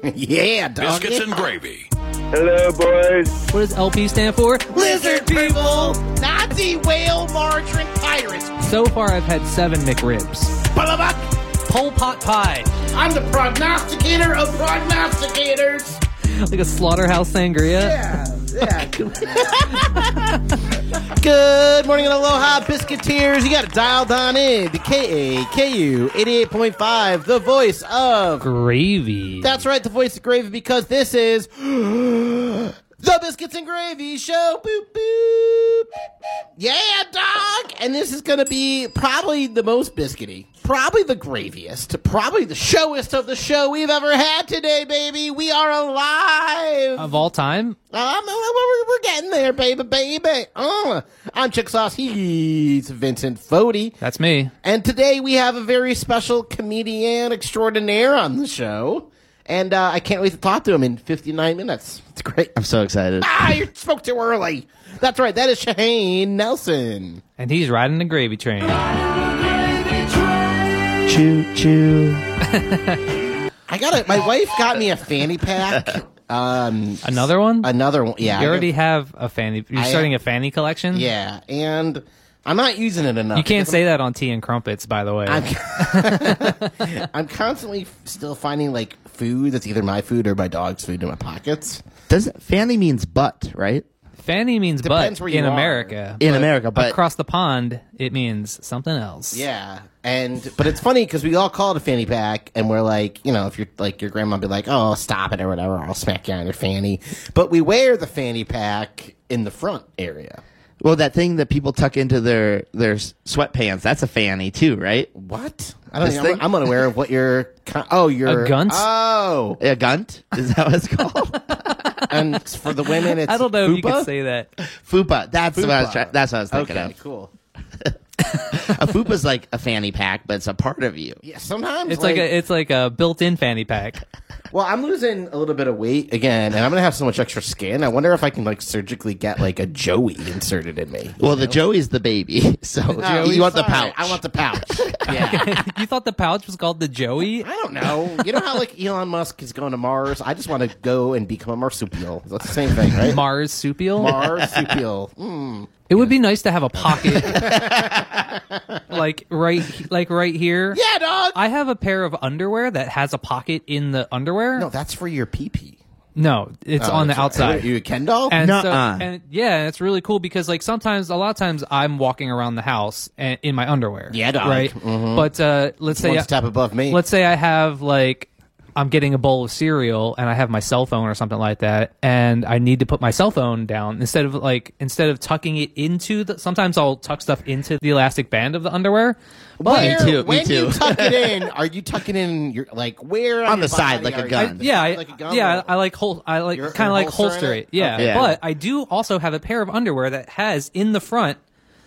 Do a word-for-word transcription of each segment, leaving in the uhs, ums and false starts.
Yeah, dog. Biscuits and gravy. Hello, boys. What does L P stand for? Lizard people, Nazi whale margarine pirates. So far, I've had seven McRibs. Bullabuck. Pole pot pie. I'm the prognosticator of prognosticators. Like a slaughterhouse sangria. Yeah, yeah. Good morning and aloha, Biscuiteers. You got it dialed on in to K A K U eighty-eight point five, the voice of Gravy. That's right, the voice of gravy, because this is the Biscuits and Gravy Show. Boop, boop. Yeah, dog. And this is going to be probably the most biscuity, probably the graviest, probably the showest of the show we've ever had today, baby. We are alive. Of all time? Um, we're, we're getting there, baby, baby. Uh, I'm Chick Sauce. He's Vincent Fodi. That's me. And today we have a very special comedian extraordinaire on the show. And uh, I can't wait to talk to him in fifty-nine minutes. It's great. I'm so excited. Ah, you spoke too early. That's right. That is Shahane Nelson. And he's riding the gravy train. Choo choo. I got it. My wife got me a fanny pack. Um, Another one? Another one. Yeah. You I already got- have a fanny. You're I- starting a fanny collection? Yeah. And I'm not using it enough. You can't because say that on Tea and Crumpets, by the way. I'm, I'm constantly f- still finding like food that's either my food or my dog's food in my pockets. Does fanny means butt, right? Fanny means Depends butt where you in are. America. In but America, but- across the pond, it means something else. Yeah, and but it's funny because we all call it a fanny pack, and we're like, you know, if you're like your grandma be like, oh, stop it or whatever, I'll smack you on your fanny. But we wear the fanny pack in the front area. Well, that thing that people tuck into their their sweatpants, that's a fanny too, right? What? I don't This know. thing? I'm, I'm unaware of what you're. Con- oh, you're A gunt? Oh, A gunt? Is that what it's called? and for the women, it's I don't know if you fupa? could say that. Fupa. That's what I was Fupa. trying. That's what I was thinking Okay, of. cool. A fupa's like a fanny pack, but it's a part of you. Yeah, sometimes It's like, a it's like a built-in fanny pack. Well, I'm losing a little bit of weight again, and I'm gonna have so much extra skin. I wonder if I can like surgically get like a Joey inserted in me. Well, the Joey's the baby, so you want the Fine. pouch. I want the pouch. Yeah. You thought the pouch was called the Joey? I don't know. You know how like Elon Musk is going to Mars? I just want to go and become a marsupial. That's the same thing, right? Marsupial? Marsupial. Mm. It would be nice to have a pocket, like right, like right here. Yeah, dog. I have a pair of underwear that has a pocket in the underwear. No, that's for your pee pee. No, it's on the outside. You a Ken doll? And so, Nuh-uh. and yeah, it's really cool because like sometimes, a lot of times, I'm walking around the house and, in my underwear. Yeah, dog. right. Mhm. But uh, let's say, One step above me. let's say I have like. I'm getting a bowl of cereal and I have my cell phone or something like that, and I need to put my cell phone down instead of like instead of tucking it into the. Sometimes I'll tuck stuff into the elastic band of the underwear. But Where, Me too, me when too. you tuck it in, are you tucking in your like where On your the side, body like a are you- gun. yeah, I, like a gun. yeah, or- I like hol- I like You're- kind of you're like holstering holster it? it. Yeah, Okay. but I do also have a pair of underwear that has in the front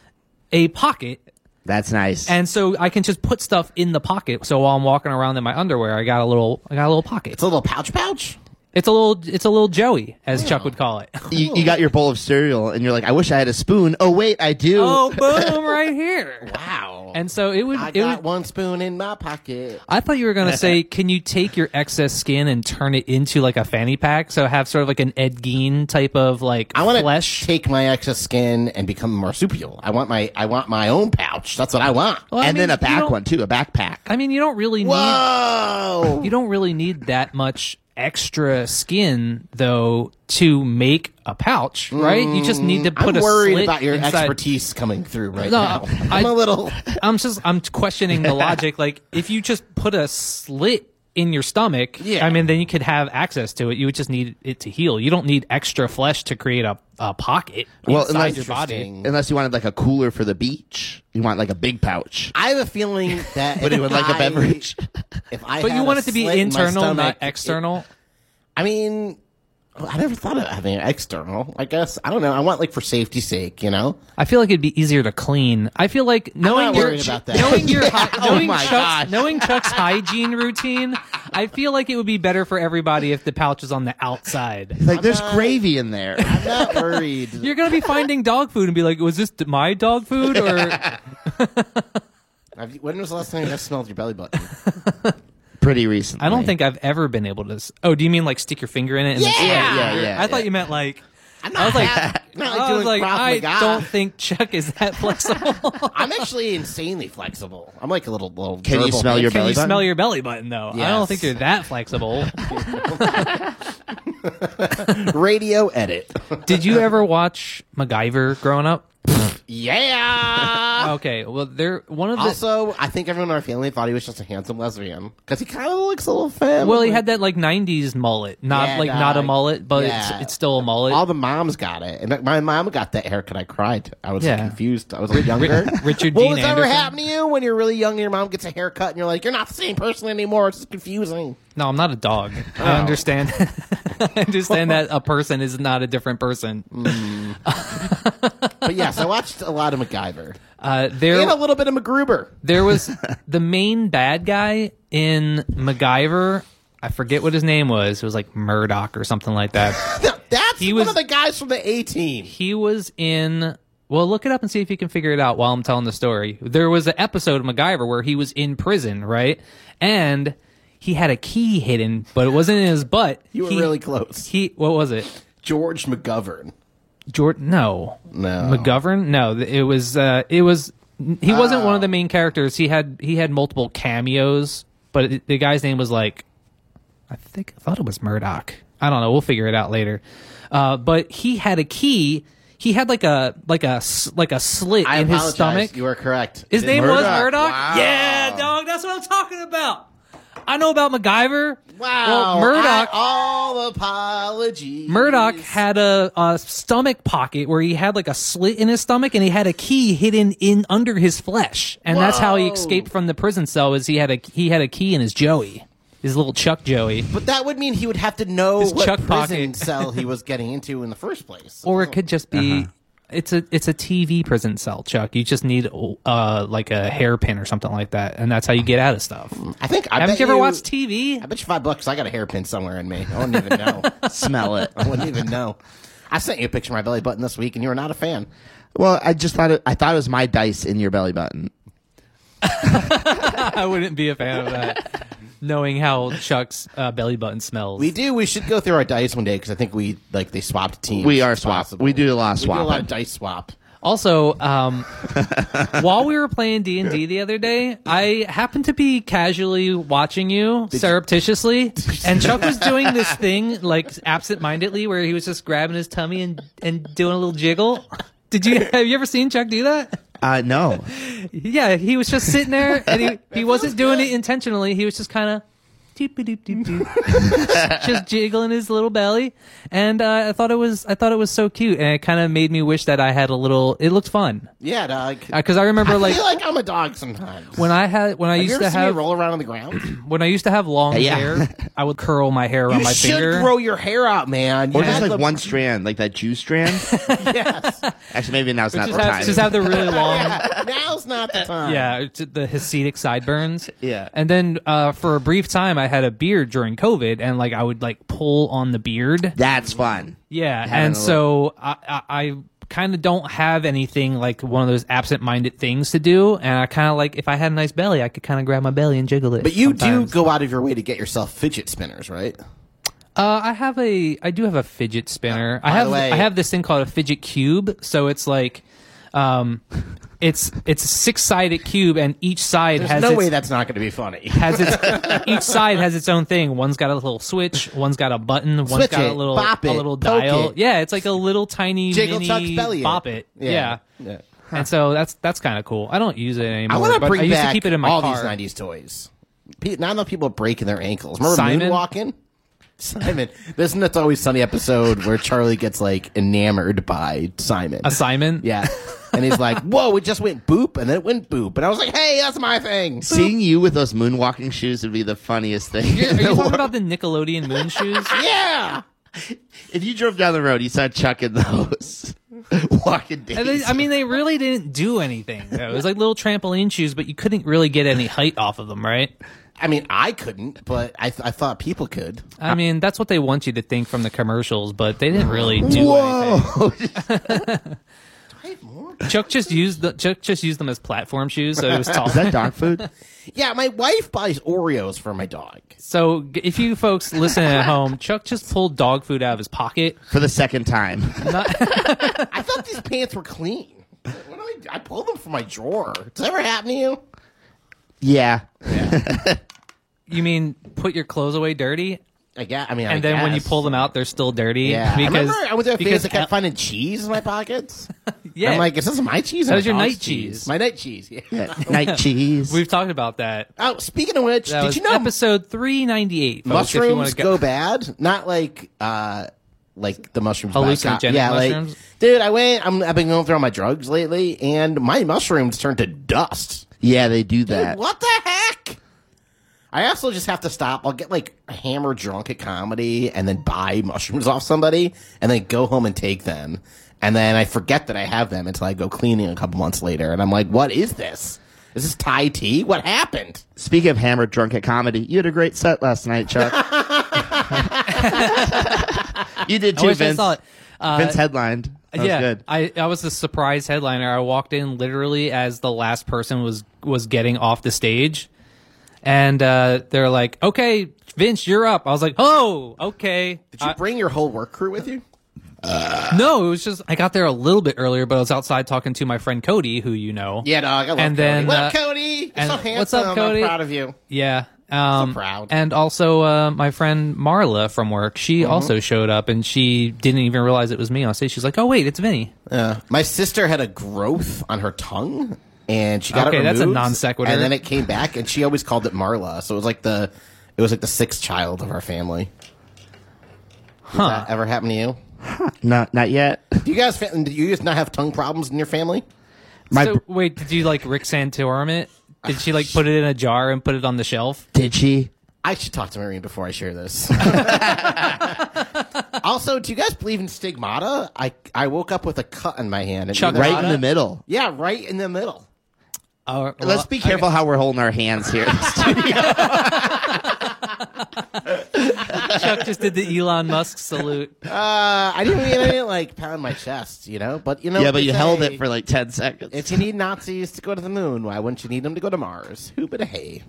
a pocket. That's nice. And so I can just put stuff in the pocket. So while I'm walking around in my underwear, I got a little, I got a little pocket. It's a little pouch pouch. It's a little, it's a little Joey, as Chuck would call it. you, you got your bowl of cereal, and you're like, I wish I had a spoon. Oh wait, I do. Oh, boom, right here. Wow. And so it would, I it got would. one spoon in my pocket. I thought you were gonna say, can you take your excess skin and turn it into like a fanny pack? So have sort of like an Ed Gein type of like I want to flesh. take my excess skin and become a marsupial. I want my I want my own pouch. That's what I want. Well, I and then mean, a you back don't- one too, a backpack. I mean, you don't really need. Whoa! You don't really need that much extra skin though to make a pouch, right? You just need to put I'm a worried slit about your inside. expertise coming through right No, now. I- I'm a little. I'm just I'm questioning the logic. Like if you just put a slit in your stomach, Yeah. I mean, then you could have access to it. You would just need it to heal. You don't need extra flesh to create a, a pocket Well, inside unless- your body. Interesting. Unless you wanted like a cooler for the beach, you want like a big pouch. I have a feeling that But if it would like a I- beverage. If I But had you want a it to be slit in my internal, stomach, not it- external. I mean, I never thought of having an external. I guess I don't know. I want like for safety's sake, you know. I feel like it'd be easier to clean. I feel like knowing not your worried about that. knowing your hy- Oh knowing my Chuck's, gosh. knowing Chuck's hygiene routine, I feel like it would be better for everybody if the pouch is on the outside. Like there's not- gravy in there. I'm not worried. You're gonna be finding dog food and be like, "Was this my dog food?" Or Have you- when was the last time you guys smelled your belly button? pretty recently. I don't think I've ever been able to. s- Oh, do you mean like stick your finger in it? And then Yeah! slide Yeah, your yeah, finger? yeah, I thought yeah. you meant like. I'm I was like, half- not like I was doing like, Krav I Maga. don't think Chuck is that flexible. I'm actually insanely flexible. I'm like a little little. Can you gerbil smell man. your Can belly you button? smell your belly button though? I Yes. don't think you're that flexible. Radio edit? Did you ever watch MacGyver growing up? Yeah. Okay, well, there one of the. Also, I think everyone in our family thought he was just a handsome lesbian because he kind of looks a little femme. Well, he had that like nineties mullet, not Yeah, like not a dog. mullet, but Yeah. it's it's still a mullet. All the moms got it, and my mom got that haircut. I cried. I was Yeah. confused. I was like younger. Richard what Dean was ever Anderson? happened to you when you're really young and your mom gets a haircut and you're like, you're not the same person anymore? It's just confusing. No, I'm not a dog. I understand. I understand that a person is not a different person. But yes, I watched a lot of MacGyver Uh, there, and a little bit of MacGruber. there was the main bad guy in MacGyver. I forget what his name was. It was like Murdoch or something like that. That's He one was- of the guys from the A Team. He was in. Well, look it up and see if you can figure it out while I'm telling the story. There was an episode of MacGyver where he was in prison, right? And he had a key hidden, but it wasn't in his butt. You were he, really close. He what was it? George McGovern. Jordan? No, No. McGovern? No, th- it was. Uh, it was. He wasn't one of the main characters. He had he had multiple cameos, but it, the guy's name was like, I think I thought it was Murdoch. I don't know. We'll figure it out later. Uh, but he had a key. He had like a like a s- like a slit I in his apologize. stomach. You are correct. His It is name was Murdoch. Murdoch. Wow. Yeah, dog. That's what I'm talking about. I know about MacGyver. Wow. Well, Murdoch. I- all apologies. Murdoch had a, a stomach pocket where he had like a slit in his stomach, and he had a key hidden in under his flesh, and that's how he Whoa. escaped from the prison cell. Is he had a he had a key in his Joey, his little Chuck Joey, But that would mean he would have to know His what Chuck prison pocket. cell he was getting into in the first place. or it could just be. It's a it's a T V prison cell, Chuck. You just need uh like a hairpin or something like that, and that's how you get out of stuff. I think. I Haven't bet you ever you, watched T V? I bet you five bucks. I got a hairpin somewhere in me. I wouldn't even know. Smell it. I wouldn't even know. I sent you a picture of my belly button this week, and you were not a fan. Well, I just thought it, I thought it was my dice in your belly button. I wouldn't be a fan of that, knowing how Chuck's uh, belly button smells. We do. We should go through our dice one day because I think we like they swapped teams. We are It's swapped. possible. We do a lot of We do a lot swapping. of dice swap. Also, um, while we were playing D and D the other day, I happened to be casually watching you surreptitiously, and Chuck was doing this thing like absent-mindedly, where he was just grabbing his tummy and, and doing a little jiggle. Did you have you ever seen Chuck do that? Uh, no. Yeah, he was just sitting there, and he he wasn't doing it intentionally. He was just kind of. Doop, doop, doop, doop. Just jiggling his little belly, and uh, I thought it was I thought it was so cute, and it kind of made me wish that I had a little. It looked fun Yeah, dog. because I remember I like feel like I'm a dog sometimes. when I had when I have you used ever to seen have me roll around on the ground? when I used to have long Yeah. hair, I would curl my hair around You my should finger. grow your hair out, man. You Or just had like the- one strand, like that Jew strand. Yes. Actually, maybe now's not just the have, time. just have the really long, Yeah, now's not the time. yeah, t- the Hasidic sideburns. Yeah. And then uh, for a brief time, I had a beard during COVID, and like I would like pull on the beard. That's fun. Yeah, Having and a so I, I, I kind of don't have anything like one of those absent-minded things to do, and I kind of like if I had a nice belly, I could kind of grab my belly and jiggle it. But you sometimes. do go out of your way to get yourself fidget spinners, right? Uh, I have a, I do have a fidget spinner. I by have, the way- I have this thing called a fidget cube. So it's like, um, it's it's a six sided cube, and each side There's has no its, way that's not going to be funny. has its each side has its own thing. One's got a little switch, one's got a button, one's Switch got a it, little bop a it, little poke dial. it. Yeah, it's like a little tiny Jiggle mini Chuck's belly. bop it. Yeah. yeah. And so that's that's kind of cool. I don't use it anymore. I want to but bring I used back to keep it in my all car. these nineties toys. Pe- Now that people are breaking their ankles. Remember Simon? moonwalking? Simon. Isn't It's Always Sunny episode where Charlie gets like enamored by Simon? A Simon. Yeah. And he's like, whoa, it just went boop, and then it went boop. And I was like, hey, that's my thing. Seeing you with those moonwalking shoes would be the funniest thing. Are in you the talking world. about the Nickelodeon moon shoes? Yeah. If you drove down the road, you saw Chuck in those walking days. And they, I mean, they really didn't do anything. Though. It was like little trampoline shoes, but you couldn't really get any height off of them, right? I mean, I couldn't, but I, th- I thought people could. I mean, that's what they want you to think from the commercials, but they didn't really do anything. whoa! Do I I have more. Chuck just used the Chuck just used them as platform shoes, so it was tall. Is that dog food? Yeah, my wife buys Oreos for my dog. So g- if you folks listen at home, Chuck just pulled dog food out of his pocket. For the second time. I thought these pants were clean. What do I, do? I pulled them from my drawer. Does that ever happen to you? Yeah. You mean put your clothes away dirty, I guess. I mean, I and then when you guess. pull them out, they're still dirty? Yeah, because I remember I went to a because phase. I kept finding cheese in my pockets. yeah, I'm like, is this my cheese? or That was my your dog's night cheese. My night cheese. Yeah. Yeah. Night cheese. we've talked about that. Oh, speaking of which, That did was you know episode three ninety eight? mushrooms go bad? Not like uh like the mushrooms. by Hallucinogenic co- yeah, mushrooms? Like, dude, I went. I'm, I've been going through all my drugs lately, and my mushrooms turned to dust. yeah, they do Dude, that. what the heck? I also just have to stop. I'll get like hammered drunk at comedy and then buy mushrooms off somebody and then go home and take them. And then I forget that I have them until I go cleaning a couple months later. And I'm like, what is this? Is this Thai tea? What happened? Speaking of hammered drunk at comedy, you had a great set last night, Chuck. You did I too, wish I Vince. saw it. Uh, Vince headlined. That was yeah, good. I, I was a surprise headliner. I walked in literally as the last person was was getting off the stage, and uh, they're like, "Okay, Vince, you're up." I was like, "Oh, okay." Did you I- bring your whole work crew with you? no, it was just I got there a little bit earlier, but I was outside talking to my friend Cody, who you know. Yeah, dog. I love And Cody. then, What up, uh, Cody? You're and- so handsome. what's up, Cody? I'm proud of you. Yeah. Um, proud. And also, uh, my friend Marla from work, she Mm-hmm. also showed up, and she didn't even realize it was me on stage. She's like, "Oh wait, it's Vinny." Yeah. My sister had a growth on her tongue, and she got Okay, it that's a removed, non sequitur. And then it came back, and she always called it Marla. So it was like the, it was like the sixth child of our family. Did Huh. that ever happen to you? Not, not yet. Do you guys, fa- do you guys not have tongue problems in your family? My so wait, did you like Rick Santorum it? Did she like put it in a jar and put it on the shelf? did she? I should talk to Maureen before I share this. Also, do you guys believe in stigmata? I I woke up with a cut in my hand. And Chuck either- Right in the middle. Yeah, right in the middle. Oh, well, Let's be careful how we're holding our hands here in the studio. Chuck just did the Elon Musk salute. Uh, I didn't mean I didn't like pound my chest, you know. But you know, Yeah, but they you held say, it for like ten seconds. If you need Nazis to go to the moon, why wouldn't you need them to go to Mars? Who but a hey?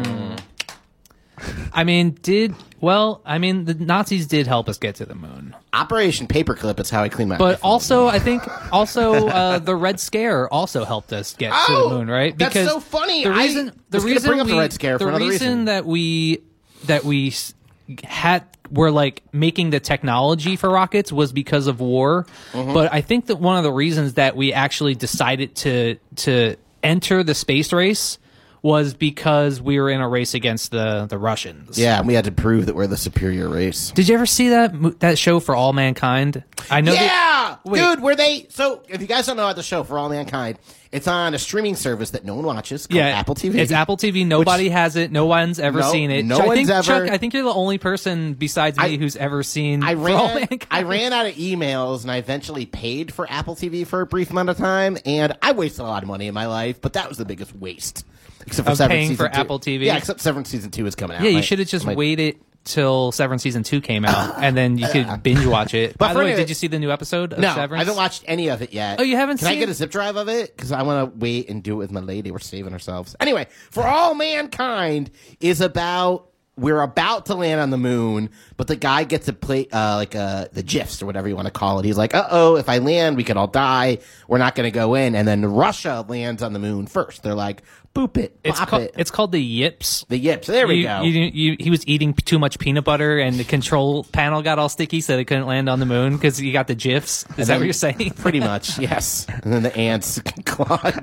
I mean, did well? I mean, the Nazis did help us get to the moon, Operation Paperclip is how I clean my. but iPhone. also I think also uh, the Red Scare also helped us get to Oh, the moon, right? that's so funny. The I reason the was gonna reason bring up the we, Red Scare the for another reason reason. that we that we s- had were like making the technology for rockets was because of war. Mm-hmm. But I think that one of the reasons that we actually decided to to enter the space race was because we were in a race against the the Russians. Yeah, we had to prove that we're the superior race. Did you ever see that mo- that show For All Mankind? I know. that- Yeah, Wait. dude. Were they? So, if you guys don't know about the show For All Mankind, it's on a streaming service that no one watches. Called Yeah, Apple T V. It's Apple T V. Nobody has it. No one's ever No- seen it. no I one's think, ever- Chuck, I think you're the only person besides me I- who's ever seen I For All ran. Mankind. I ran out of emails, and I eventually paid for Apple T V for a brief amount of time. And I wasted a lot of money in my life, but that was the biggest waste. Except for Of Severance paying season for two. Apple T V? Yeah, except Severance season two is coming out. Yeah, you My- should have just my- waited till Severance season two came out, and then you could binge watch it. But By for the way, any- did you see the new episode of No, Severance? I haven't watched any of it yet. Oh, you haven't Can I seen- get a zip drive of it? Because I want to wait and do it with my lady. We're saving ourselves. Anyway, For All Mankind is about we're about to land on the moon, but the guy gets to play uh, like uh, the GIFs or whatever you want to call it. He's like, uh oh, if I land, we could all die. We're not going to go in. And then Russia lands on the moon first. They're like, boop it, It's pop called it. it's called the Yips. The yips. There we you, go. You, you, he was eating too much peanut butter, and the control panel got all sticky, so they couldn't land on the moon because you got the GIFs. Is that then- what you're saying? Pretty much, yes. And then the ants clogged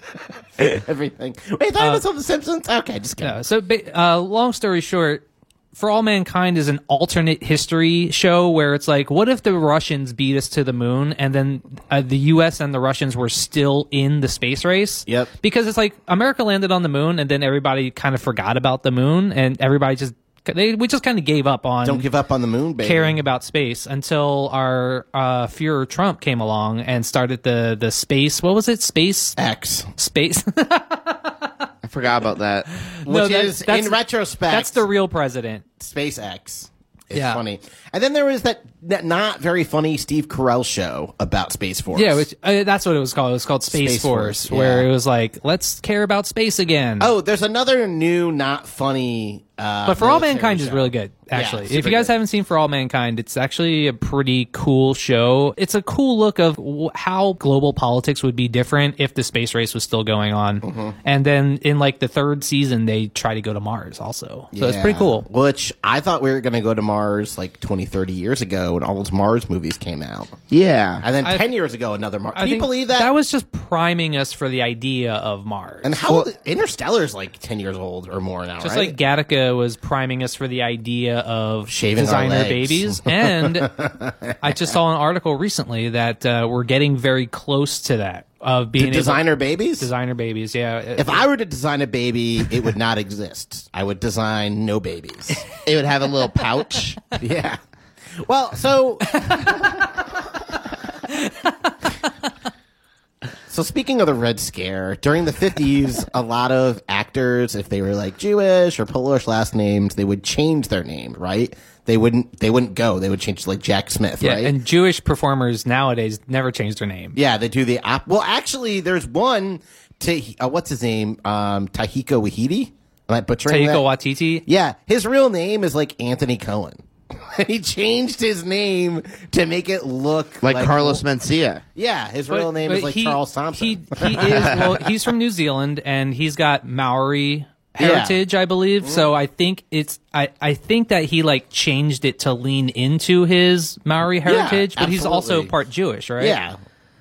everything. Wait, thought Uh, it was on The Simpsons? Okay, just kidding. No. So, ba- uh, long story short, For All Mankind is an alternate history show where it's like, what if the Russians beat us to the moon, and then uh, the U S and the Russians were still in the space race? Yep. Because it's like America landed on the moon, and then everybody kind of forgot about the moon, and everybody just they we just kind of gave up on Don't give up on the moon, baby. caring about space until our uh, Führer Trump came along and started the the space. What was it? Space. X. Space. I forgot about that. Which No, that- is, that's- in retrospect, That's the real president. SpaceX. It's Yeah. funny. And then there was that, that not very funny Steve Carell show about Space Force. Yeah, which, uh, that's what it was called. It was called Space, Space Force, Force, where yeah. it was like, let's care about space again. Oh, there's another new, not funny. Uh, but For All military Mankind is show. really good, actually. Yeah, if you guys super haven't seen For All Mankind, it's actually a pretty cool show. It's a cool look of w- how global politics would be different if the space race was still going on. Mm-hmm. And then in like the third season, they try to go to Mars also. So it's pretty Yeah. cool. Which I thought we were going to go to Mars like twenty, thirty years ago when all those Mars movies came out. Yeah. And then I- ten years ago, another Mars. I Can you think believe that? That was just priming us for the idea of Mars. and how Interstellar is like ten years old or more now, Just right? like Gattaca was priming us for the idea of Shaving our designer legs. babies. And I just saw an article recently that uh, we're getting very close to that of being The able- designer babies? designer babies. Yeah. If I were to design a baby, it would not exist. I would design no babies. It would have a little pouch. Yeah. Well, so. So speaking of the Red Scare, during the fifties, a lot of actors, if they were like Jewish or Polish last names, they would change their name, right? They wouldn't. They wouldn't go. They would change to like Jack Smith, yeah, right? and Jewish performers nowadays never change their name. Yeah, they do the op- well. Actually, there's one. To uh, what's his name? Um, Taika Waititi. Am I butchering Taika that? Waititi. Yeah, his real name is like Anthony Cohen. He changed his name to make it look Like, Carlos Mencia. Yeah, his But- real name but is like he- Charles Thompson. He he is well. He's from New Zealand and he's got Maori heritage, I believe. So I think it's I I think that he like changed it to lean into his Maori heritage, but he's also absolutely. part Jewish, right? yeah,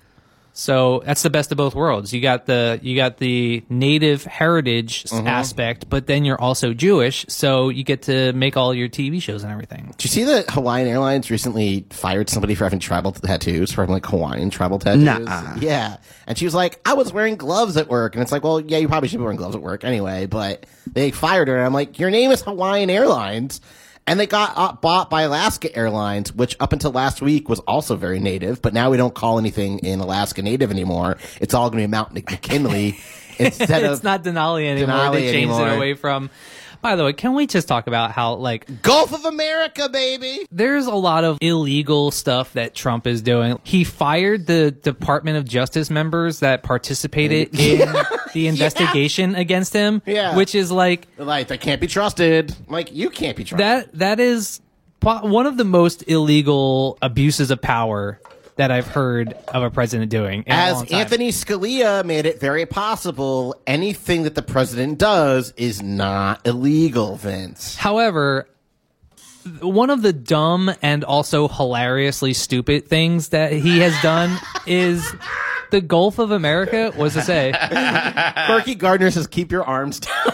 So that's the best of both worlds. You got the you got the native heritage s- Mm-hmm. aspect, but then you're also Jewish, so you get to make all your T V shows and everything. did you see that Hawaiian Airlines recently fired somebody for having tribal tattoos, for having like Hawaiian tribal tattoos? Nuh-uh. Yeah, and she was like, "I was wearing gloves at work," and it's like, "Well, yeah, you probably should be wearing gloves at work anyway." But they fired her, and I'm like, "Your name is Hawaiian Airlines." And they got uh, bought by Alaska Airlines, which up until last week was also very native. But now we don't call anything in Alaska native anymore. It's all going to be Mount McKinley instead It's of not Denali anymore. Denali they changed anymore. it away from. By the way, can we just talk about how like Gulf of America, baby. there's a lot of illegal stuff that Trump is doing. He fired the Department of Justice members that participated in the investigation against him, Yeah. which is like Like, they can't be trusted. Like, you can't be trusted. that that is po- one of the most illegal abuses of power that I've heard of a president doing. In a As long time. Anthony Scalia made it very possible, anything that the president does is not illegal, Vince. However, one of the dumb and also hilariously stupid things that he has done is the Gulf of America. What does it say? Berkey Gardner says, keep your arms down.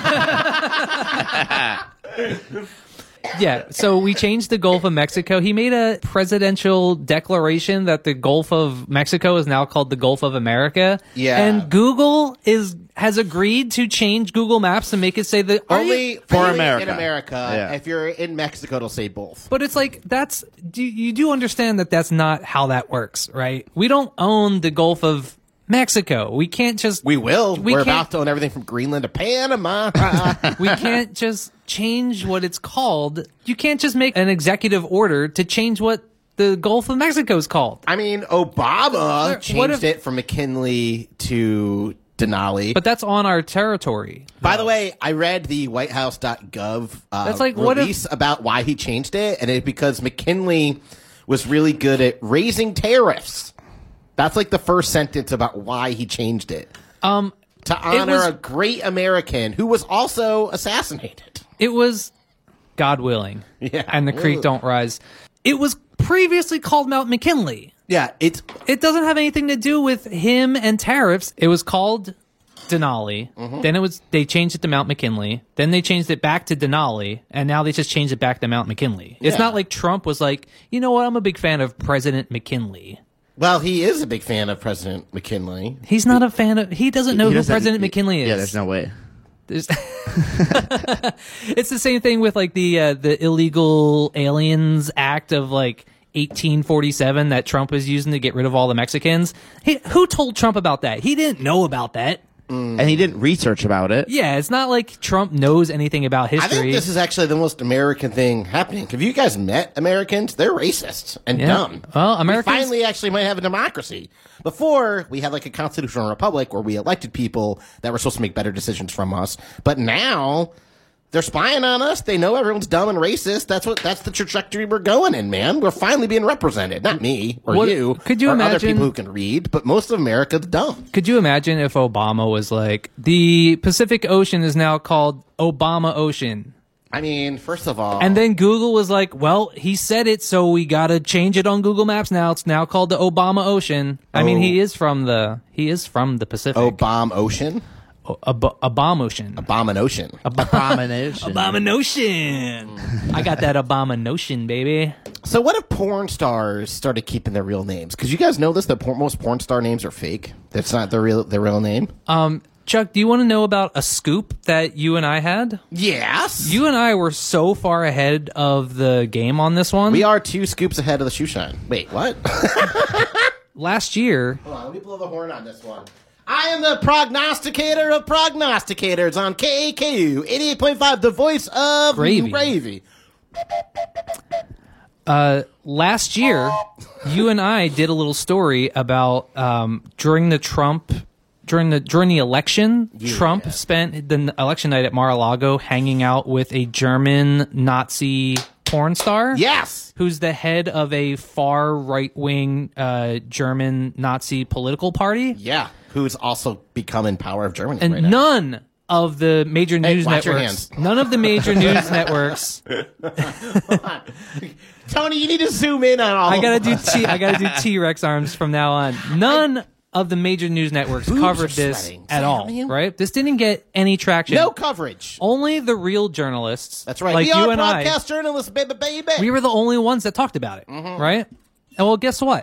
Yeah, so we changed the Gulf of Mexico. He made a presidential declaration that the Gulf of Mexico is now called the Gulf of America. Yeah. And Google is has agreed to change Google Maps and make it say that are you- Only For only America. In America. Yeah. If you're in Mexico, it'll say both. But it's like that's do you do understand that that's not how that works, right? We don't own the Gulf of Mexico. We can't just We will. We We're can't- about to own everything from Greenland to Panama. we can't just change what it's called. You can't just make an executive order to change what the Gulf of Mexico is called. I mean, Obama What changed if- it from McKinley to Denali. But that's on our territory. By the way, I read the white house dot gov uh, That's like, what if- release about why he changed it, and it's because McKinley was really good at raising tariffs. That's like the first sentence about why he changed it. Um, To honor was- a great American who was also assassinated. it was God willing, Yeah. and the creek don't rise. It was previously called Mount McKinley. Yeah, it's It doesn't have anything to do with him and tariffs. It was called Denali. Mm-hmm. Then it was they changed it to Mount McKinley. Then they changed it back to Denali, and now they just changed it back to Mount McKinley. It's Yeah. not like Trump was like, you know what? I'm a big fan of President McKinley. well, he is a big fan of President McKinley. He's not a fan of. He doesn't know He who doesn't- President McKinley is. Yeah, there's no way. There's- it's the same thing with like the uh, the illegal aliens act of like eighteen forty-seven that Trump was using to get rid of all the Mexicans. He, who told Trump about that? He didn't know about that. and he didn't research about it. Yeah, it's not like Trump knows anything about I history. think this is actually the most American thing happening. Have you guys met Americans? They're racist and Yeah. dumb. Well, Americans- We finally actually might have a democracy. Before, we had like a constitutional republic where we elected people that were supposed to make better decisions from us. But now, they're spying on us. They know everyone's dumb and racist. That's what. That's the trajectory we're going in, man. We're finally being represented. Not me or What- you. could you or other imagine- people who can read, but most of America's dumb. Could you imagine if Obama was like, the Pacific Ocean is now called Obama Ocean? I mean, first of all, And then Google was like, well, he said it, so we gotta change it on Google Maps now. It's now called the Obama Ocean. I mean, Oh. he is from the he is from the Pacific. Obama Ocean, O- Ob- Obama Ocean. Obama Ocean. Abomination. Abomination. I got that Abomination, baby. So what if porn stars started keeping their real names? Because you guys know this, that por- most porn star names are fake. That's not their real their real name. Um, Chuck, do you want to know about a scoop that you and I had? Yes. You and I were so far ahead of the game on this one. we are two scoops ahead of the shoe shine. Wait, what? Last year, Hold on, let me blow the horn on this one. I am the prognosticator of prognosticators on K A K U eighty-eight point five, the voice of Gravy. Gravy. uh, last year, you and I did a little story about um, during the Trump during the during the election, Trump spent the election night at Mar-a-Lago hanging out with a German Nazi porn star. Yes. Who's the head of a far right-wing uh, German Nazi political party. Yeah. Who's also become in power of Germany And right now. none of the major news watch your networks, hands. none of the major news networks, Tony, you need to zoom in on all I gotta of do us. T, I gotta do T-Rex arms from now on. None of the major news networks Boobs covered are this sweating. at Is that all, you? right? This didn't get any traction. No coverage. Only the real journalists. That's right. Like we you are and I. broadcast journalists, baby, baby. We were the only ones that talked about it, Mm-hmm. right? And well, guess what?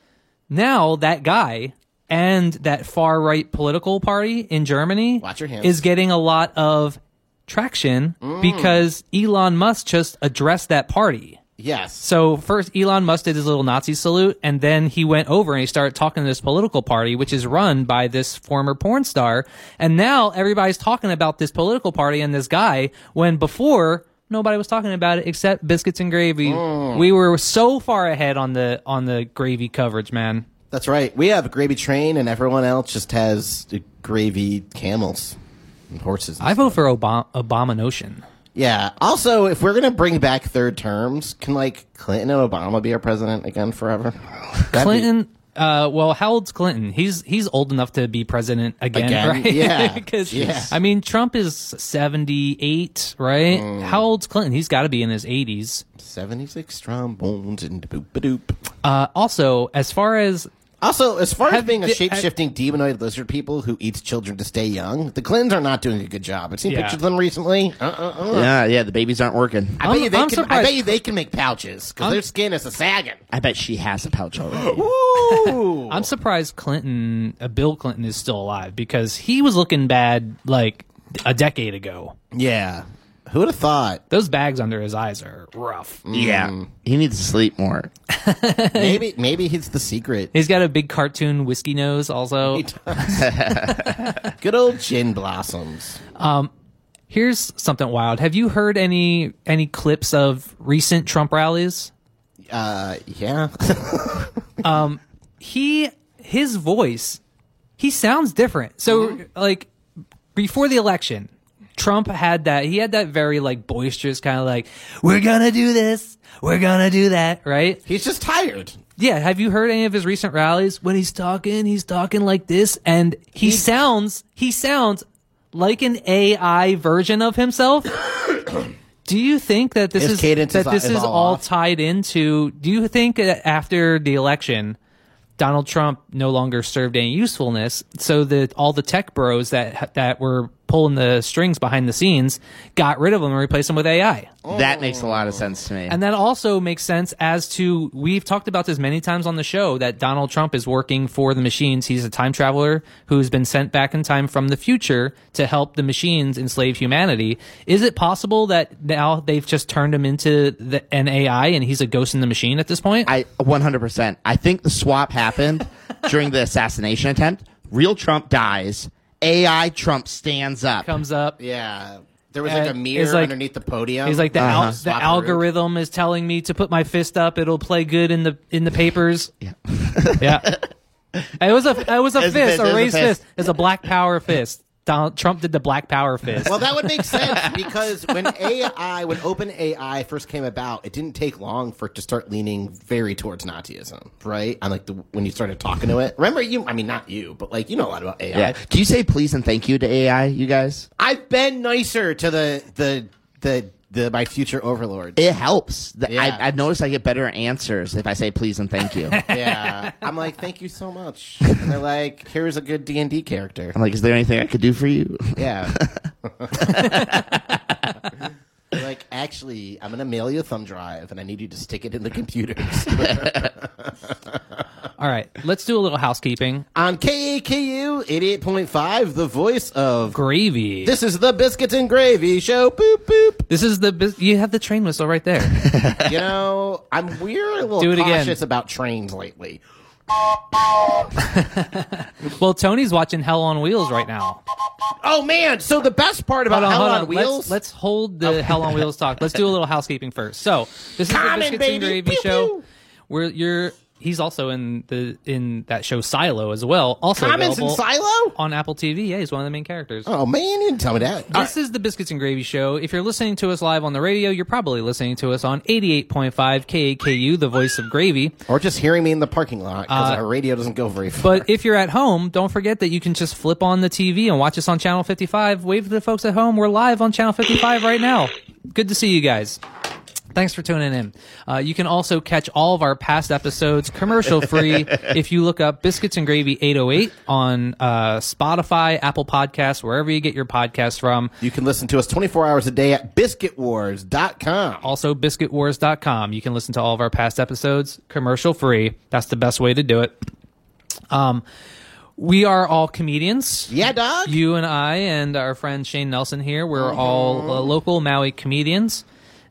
Now that guy and that far right political party in Germany Watch your hands. is getting a lot of traction Mm. because Elon Musk just addressed that party. Yes. So first Elon Musk did his little Nazi salute, and then he went over and he started talking to this political party, which is run by this former porn star. And now everybody's talking about this political party and this guy, when before nobody was talking about it except Biscuits and Gravy. We were so far ahead on the on the gravy coverage, man. That's right. We have a gravy train, and everyone else just has uh, gravy camels and horses. I vote for Obama, Abomination. yeah. Also, if we're gonna bring back third terms, can like Clinton and Obama be our president again forever? That'd be- Clinton. Uh, well, how old's Clinton? He's he's old enough to be president again, Again? right? Yeah. Because Yeah. I mean, Trump is seventy-eight, right? Mm. How old's Clinton? He's got to be in his eighties. seventy-six trombones and boop a doop. Uh, also, as far as Also, as far as Have- being a di- shape-shifting demonoid lizard people who eats children to stay young, the Clintons are not doing a good job. I've seen Yeah. pictures of them recently. Uh, uh, uh. Yeah, yeah, the babies aren't working. I I'm- bet you they I'm can. I surprised- bet you they can make pouches because their skin is a sagging. I bet she has a pouch already. Ooh. I'm surprised Clinton, uh, Bill Clinton, is still alive because he was looking bad like a decade ago. yeah. Who would have thought? Those bags under his eyes are rough. Yeah. He needs to sleep more. Maybe maybe he's the secret. He's got a big cartoon whiskey nose. Also, He does. Good old gin blossoms. here's something wild. Have you heard any any clips of recent Trump rallies? Uh, yeah. He his voice, he sounds different. So like before the election, Trump had that he had that very like boisterous kind of like, we're gonna do this, we're gonna do that, right? He's just tired. Yeah, have you heard any of his recent rallies? When he's talking, he's talking like this, and he sounds he sounds like an A I version of himself. Do you think that this His is cadence that is- this is is all all off? tied into? Do you think that after the election, Donald Trump no longer served any usefulness, so that all the tech bros that that were pulling the strings behind the scenes got rid of them and replaced them with A I? That makes a lot of sense to me. And that also makes sense as to, we've talked about this many times on the show, that Donald Trump is working for the machines. He's a time traveler who's been sent back in time from the future to help the machines enslave humanity. Is it possible that now they've just turned him into the, an A I and he's a ghost in the machine at this point? I one hundred percent. I think the swap happened during the assassination attempt. Real Trump dies, A I Trump stands up. comes up. Yeah. There was like a And mirror it's like- underneath the podium. He's like the Uh-huh. al- the Swap algorithm is telling me to put my fist up. It'll play good in the in the papers. Yeah. Yeah. It was a it was a It was a fist, fist, it a was a raised fist. fist. It's a black power fist. Donald Trump did the black power fist. Well, that would make sense because when A I, when Open A I first came about, it didn't take long for it to start leaning very towards Nazism, right? And like the, when you started talking to it, remember you? I mean, not you, but like you know a lot about A I. Yeah. Do you say please and thank you to A I, you guys? I've been nicer to the the the the my future overlords. It helps. The- Yeah. I, I've noticed I get better answers if I say please and thank you. Yeah, I'm like, thank you so much. And they're like, here's a good D and D character. I'm like, is there anything I could do for you? Yeah. They're like, actually, I'm gonna mail you a thumb drive, and I need you to stick it in the computers. All right, let's do a little housekeeping. On K A K U eighty-eight point five, the voice of Gravy. this is the Biscuits and Gravy Show. Boop boop. This is the bis- you have the train whistle right there. You know, I'm we're a little Do it again. cautious about trains lately. Well, Tony's watching Hell on Wheels right now. Oh man! So the best part about Hold on, Hell hold on, on. Wheels. Let's, let's hold the Hell on Wheels talk. Let's do a little housekeeping first. So this is Common, the Biscuits and baby. Gravy Pew, Show. pew. Where you're he's also in the in that show Silo as well. Also Comments in available Silo. on Apple T V. Yeah, he's one of the main characters. Oh man, you didn't tell me that. This is the Biscuits and Gravy Show. If you're listening to us live on the radio, you're probably listening to us on eighty-eight point five K A K U, the voice of Gravy. Or just hearing me in the parking lot because Uh, our radio doesn't go very far. But if you're at home, don't forget that you can just flip on the T V and watch us on Channel fifty-five. Wave to the folks at home. We're live on Channel fifty-five right now. Good to see you guys. Thanks for tuning in. Uh, you can also catch all of our past episodes commercial free if you look up Biscuits and Gravy eight oh eight on uh, Spotify, Apple Podcasts, wherever you get your podcasts from. You can listen to us twenty-four hours a day at biscuit wars dot com. Also, biscuit wars dot com. You can listen to all of our past episodes commercial free. That's the best way to do it. Um, we are all comedians. Yeah, dog. You and I and our friend Shane Nelson here, we're all uh, local Maui comedians.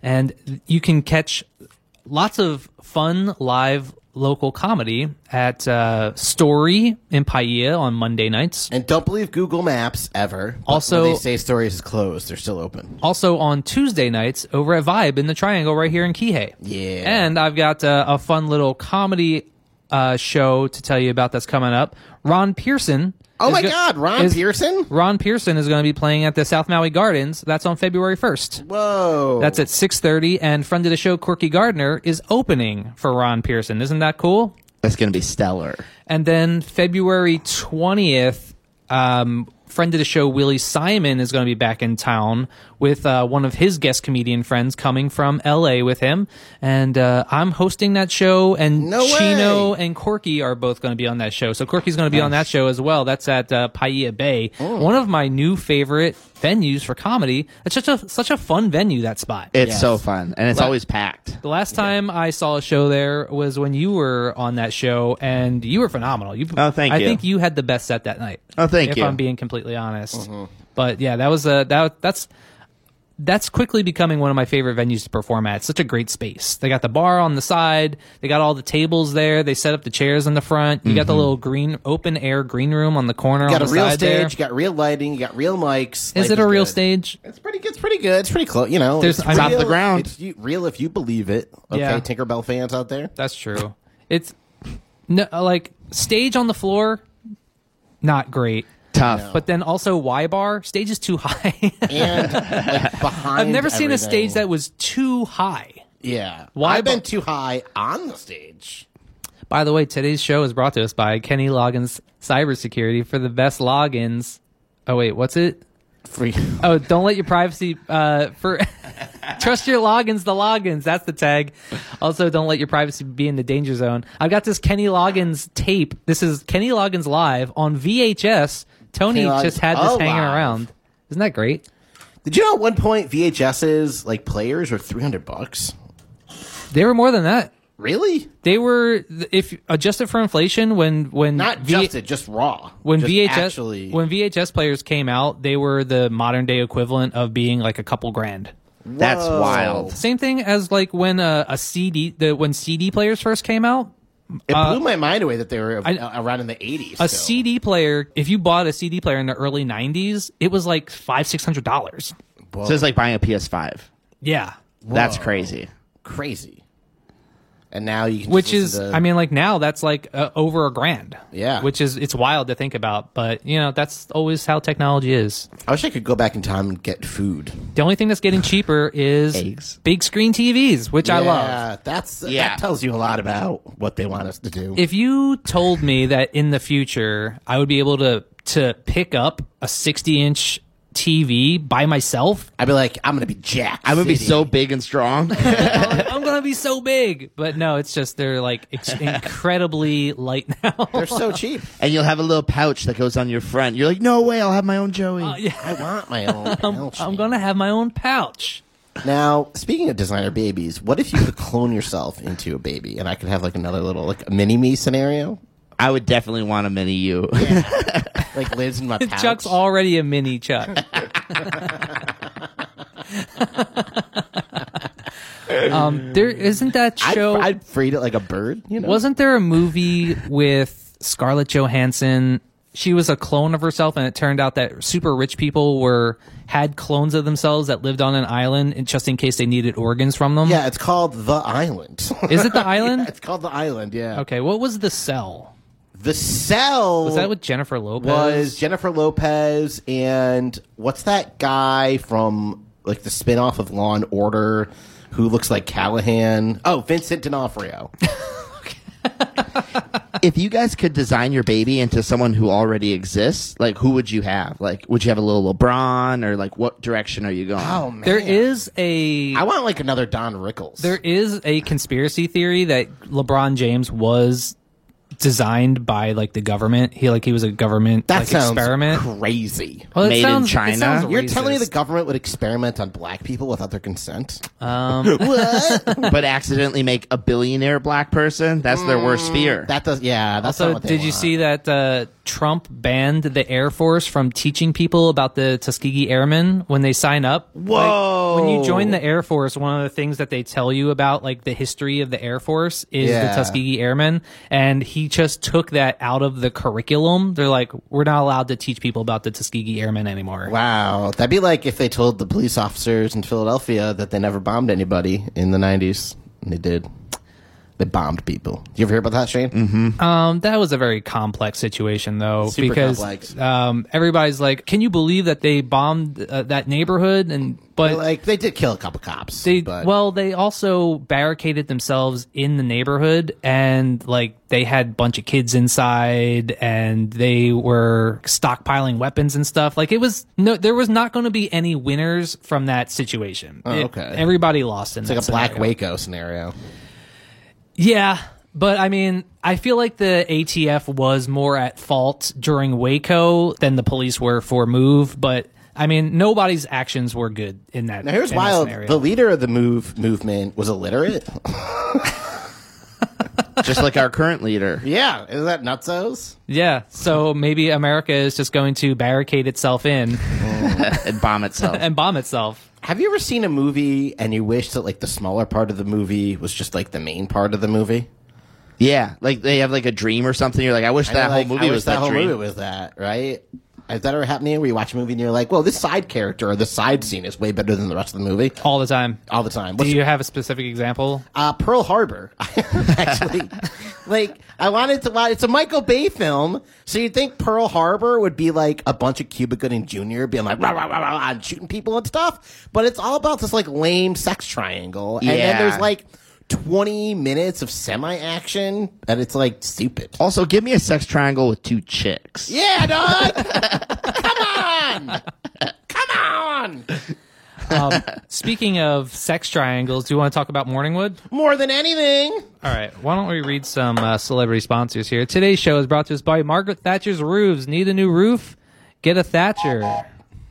And you can catch lots of fun live local comedy at uh, Story in Paia on Monday nights. And don't believe Google Maps ever. But Also- when they say Stories is closed, they're still open. Also on Tuesday nights over at Vibe in the Triangle right here in Kihei. Yeah. And I've got uh, a fun little comedy uh, show to tell you about that's coming up. Ron Pearson. Oh is my go- God, Ron is- Pearson? Ron Pearson is going to be playing at the South Maui Gardens. That's on February first. Whoa. That's at six thirty, and friend of the show, Corky Gardner, is opening for Ron Pearson. Isn't that cool? That's going to be stellar. And then February twentieth, um, friend of the show, Willie Simon, is going to be back in town with uh, one of his guest comedian friends coming from L A with him. And uh, I'm hosting that show, and No Chino way. and Corky are both going to be on that show. So Corky's going to be on that show as well. That's at uh, Paia Bay, Oh. one of my new favorite venues for comedy. It's such a such a fun venue, that spot. It's Yes. so fun, and it's But- always packed. The last time I saw a show there was when you were on that show, and you were phenomenal. You, Oh, thank I you. think you had the best set that night. Oh, thank if you. I'm being completely honest. But yeah, that was a that that's that's quickly becoming one of my favorite venues to perform at. It's such a great space. They got the bar on the side. They got all the tables there. They set up the chairs in the front. You got the little green open air green room on the corner. You got on a the real side stage, there. you got real lighting, you got real mics. Is Life it a real good. stage? It's pretty good. It's pretty good. It's pretty close. You know, There's- it's I mean- Off the real- ground. It's you, real if you believe it. Okay, Yeah. Tinkerbell fans out there. That's true. It's no like stage on the floor, not great. Tough. But then also Y bar stage is too high. And like behind. I've never seen a everything. stage that was too high. Yeah. Why I've been bu- too high on the stage. By the way, today's show is brought to us by Kenny Loggins Cybersecurity for the best logins. Oh wait, what's it? Free. Oh, don't let your privacy uh for trust your logins, the logins. That's the tag. Also, don't let your privacy be in the danger zone. I've got this Kenny Loggins tape. This is Kenny Loggins live on V H S. Tony Kenny Loggins- just had this oh, hanging live. around. Isn't that great? Did you know at one point V H S's like players were three hundred bucks? They were more than that. Really? They were, if adjusted for inflation, when when Not V- just it, just raw. when Just V H S actually. when V H S players came out, they were the modern day equivalent of being like a couple grand. That's Whoa. wild. Same thing as like when uh, a C D the when C D players first came out. It Uh, blew my mind away that they were I- uh, around in the eighties. A still. C D player, if you bought a C D player in the early nineties, it was like five, six hundred dollars. Whoa. So it's like buying a P S five. Yeah. That's Whoa. crazy. Crazy. And now you can Which just is, listen to- I mean, like now that's like uh, over a grand. Yeah. Which is, it's wild to think about, but you know, that's always how technology is. I wish I could go back in time and get food. The only thing that's getting cheaper is Eggs. big screen T Vs, which I love. Yeah, that's Yeah. that tells you a lot about what they want us to do. If you told me that in the future I would be able to to pick up a sixty inch T V by myself, I'd be like, I'm gonna be Jack. I'm gonna be City. so big and strong. I'm gonna be so big. But no, it's just they're like ex- incredibly light now. They're so cheap. And you'll have a little pouch that goes on your front. You're like, no way, I'll have my own Joey. Uh, yeah, I want my own. pouch. I'm gonna have my own pouch. Now, speaking of designer babies, what if you could clone yourself into a baby, and I could have like another little like a mini me scenario, I would definitely want a mini you. like lives in my pouch. Chuck's already a mini Chuck. um, there isn't that I'd, show. I'd freed it like a bird. You know, Wasn't there a movie with Scarlett Johansson? She was a clone of herself, and it turned out that super rich people were had clones of themselves that lived on an island, and just in case they needed organs from them. Yeah, it's called The Island. Is it The Island? Yeah, it's called The Island. Yeah. Okay, what was The Cell? The Cell Was that with Jennifer Lopez? was Jennifer Lopez and what's that guy from like the spin-off of Law and Order who looks like Callahan? Oh, Vincent D'Onofrio. If you guys could design your baby into someone who already exists, like who would you have? Like, would you have a little LeBron, or like what direction are you going? Oh man. There is a I want like another Don Rickles. there is a conspiracy theory that LeBron James was designed by like the government. He like he was a government that like sounds experiment. crazy. Well, it Made in sounds- it China? sounds You're telling me the racist. government would experiment on black people without their consent? Um, What? But accidentally make a billionaire black person? That's their worst fear. That does, yeah. That's Also, not what they did you want. see that uh, Trump banned the Air Force from teaching people about the Tuskegee Airmen when they sign up? Whoa. Like, when you join the Air Force, one of the things that they tell you about, like the history of the Air Force, is Yeah. the Tuskegee Airmen, and he just took that out of the curriculum. They're like, we're not allowed to teach people about the Tuskegee Airmen anymore. Wow, that'd be like if they told the police officers in Philadelphia that they never bombed anybody in the nineties, and they did. They bombed people. You ever hear about that, Shane? Mm-hmm. Um, that was a very complex situation, though, Super because complex. um, everybody's like, "Can you believe that they bombed uh, that neighborhood?" And but Like they did kill a couple cops. They but well, they also barricaded themselves in the neighborhood, and like they had a bunch of kids inside, and they were stockpiling weapons and stuff. Like it was no, there was not going to be any winners from that situation. Oh, It- okay. everybody lost in it's like that a Black scenario. Waco scenario. Yeah, but I mean, I feel like the A T F was more at fault during Waco than the police were for Move, but. I mean, nobody's actions were good in that. Now here's in that wild. scenario. The leader of the move movement was illiterate. Just like our current leader. Yeah, is that nutsos? Yeah, so maybe America is just going to barricade itself in And bomb itself. and bomb itself. Have you ever seen a movie and you wish that like the smaller part of the movie was just like the main part of the movie? Yeah, like they have like a dream or something. You're like, I wish And that you're whole like, movie I wish was that that whole dream. movie was that, right? Has that ever happened to you where you watch a movie and you're like, well, this side character or this side scene is way better than the rest of the movie? All the time. All the time. Do What's you have a specific example? Uh, Pearl Harbor, actually. Like, I wanted to watch, it's a Michael Bay film, so you'd think Pearl Harbor would be like a bunch of Cuba Gooding Junior being like, rah, rah, rah, rah, rah, and shooting people and stuff, but it's all about this like lame sex triangle, and then Yeah. there's like twenty minutes of semi-action, and it's like stupid. Also, give me a sex triangle with two chicks. Yeah, dog! Come on! Come on! Um, speaking of sex triangles, do you want to talk about Morningwood? More than anything. All right, why don't we read some uh, celebrity sponsors here? Today's show is brought to us by Margaret Thatcher's Roofs. Need a new roof? Get a Thatcher.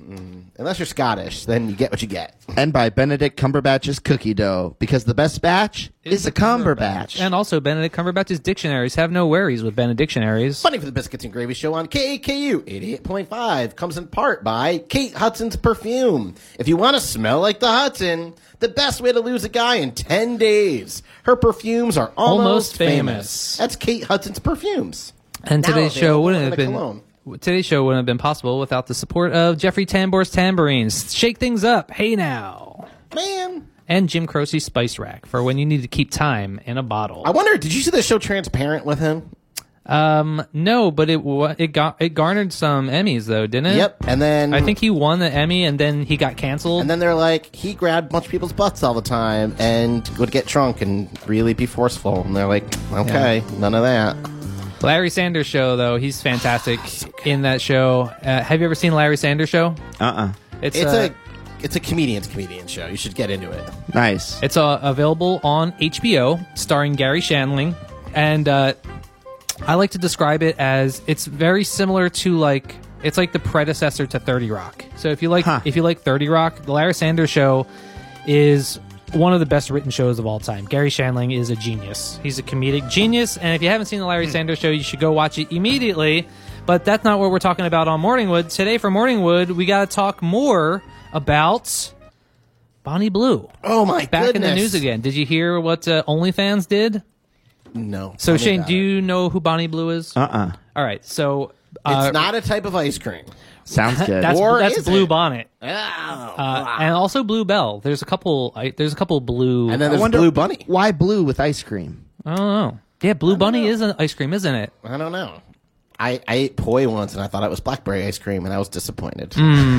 Unless you're Scottish, then you get what you get. And by Benedict Cumberbatch's cookie dough, because the best batch is a Cumberbatch. And also, Benedict Cumberbatch's dictionaries. Have no worries with Benedictionaries. Funny for the Biscuits and Gravy Show on K A K U eighty-eight point five comes in part by Kate Hudson's Perfume. If you want to smell like the Hudson, the best way to lose a guy in ten days. Her perfumes are almost, Almost famous. famous. That's Kate Hudson's Perfumes. And Now today's show available wouldn't in have a been cologne. today's show wouldn't have been possible without the support of Jeffrey Tambor's Tambourines. Shake things up, hey now, Man. and Jim Croce's Spice Rack for when you need to keep time in a bottle. I wonder, did you see the show Transparent with him? Um, no, but it wa- it got it garnered some Emmys though, didn't it? Yep. And then I think he won the Emmy, and then he got canceled. And then they're like, he grabbed a bunch of people's butts all the time and would get drunk and really be forceful. And they're like, okay, none of that. Larry Sanders Show, though, he's fantastic in that show. Uh, have you ever seen Larry Sanders Show? Uh-uh. It's, It's uh, a it's a comedian's comedian show. You should get into it. Nice. It's uh, available on H B O, starring Gary Shandling, and uh, I like to describe it as it's very similar to like it's like the predecessor to thirty Rock. So if you like Huh. if you like thirty Rock, the Larry Sanders Show is one of the best written shows of all time. Gary Shandling is a genius. He's a comedic genius, and if you haven't seen the Larry Sanders Show, you should go watch it immediately. But that's not what we're talking about on Morningwood. Today for Morningwood, we got to talk more about Bonnie Blue. Oh my Back in the goodness. news again. Did you hear what uh, OnlyFans did? No. So, Tell me Shane, about do it. you know who Bonnie Blue is? Uh-uh. All right, so... Uh, It's not a type of ice cream. Sounds good. that's Or that's is Blue it? Bonnet. Oh, Uh, and also Blue Bell. There's a couple I, There's a couple blue... and then I there's wonder Blue Bunny. why blue with ice cream? I don't know. Yeah, Blue Bunny is an ice cream, isn't it? I don't know. I, I ate poi once and I thought it was blackberry ice cream and I was disappointed.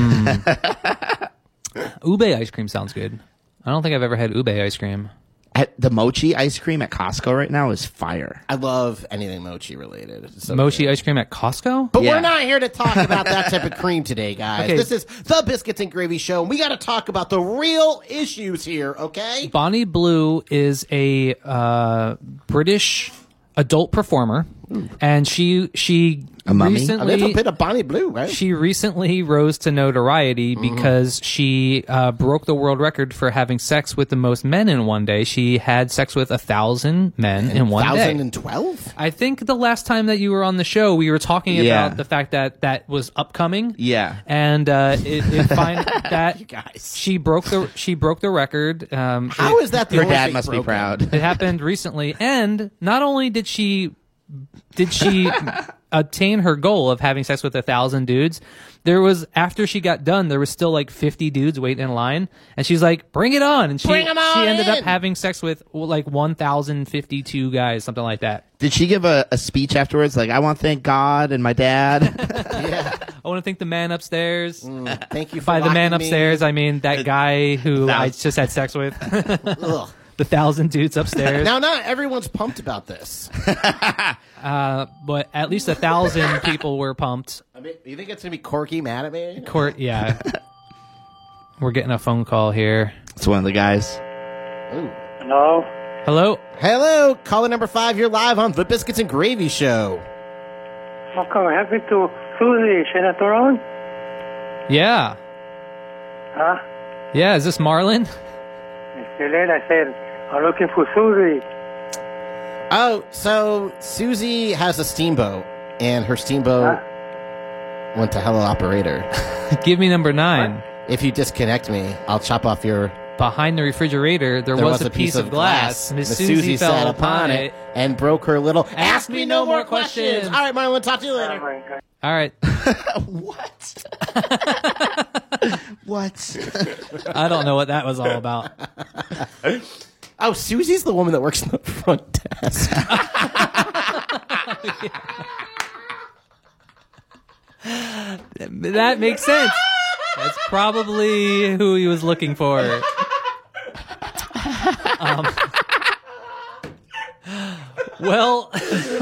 Ube ice cream sounds good. I don't think I've ever had ube ice cream. At the mochi ice cream at Costco right now is fire. I love anything mochi related. It's so Mochi good. ice cream at Costco? But Yeah. we're not here to talk about that type of cream today, guys. Okay. This is the Biscuits and Gravy Show, and we got to talk about the real issues here, okay? Bonnie Blue is a uh, British adult performer, and she she A mummy? I've recently never been a Bonnie Blue, right? she recently rose to notoriety because she uh, broke the world record for having sex with the most men in one day. She had sex with a thousand men in one day. one thousand twelve? I think the last time that you were on the show, we were talking Yeah. about the fact that that was upcoming. Yeah. and uh, it, it find that You guys. she broke the she broke the record. Um, How it, is that the Her only dad thing must be broken? proud. it happened recently, and not only did she did she obtain her goal of having sex with a thousand dudes, there was after she got done, there was still like fifty dudes waiting in line, and she's like, "Bring it on!" And she Bring 'em on she ended in. up having sex with well, like one thousand fifty two guys, something like that. Did she give a, a speech afterwards? Like, I want to thank God and my dad. Yeah. I want to thank the man upstairs. Mm, thank you for By the man locking me. upstairs, I mean that guy who That I was- just had sex with. Ugh. The thousand dudes upstairs. Now, not everyone's pumped about this. Uh, but at least a thousand people were pumped. I mean, you think it's going to be Corky mad at me? Court, yeah. We're getting a phone call here. It's one of the guys. Ooh. Hello? Hello? Hello, caller number five. You're live on the Biscuits and Gravy Show. Okay, what happened to Susie? She not around? Yeah. Huh? Yeah, is this Marlon? It's Elaine. I said, I'm looking for Susie. Oh, so Susie has a steamboat, and her steamboat Huh? went to Hello Operator. Give me number nine. If you disconnect me, I'll chop off your... Behind the refrigerator, there, There was, a piece, of glass. Miss Susie, fell upon it. and broke her little... Ask me no more questions. All right, Marlon, talk to you Oh, later. my God. All right. What? What? I don't know what that was all about. Oh, Susie's the woman that works in the front desk. That makes sense. That's probably who he was looking for. Um, well,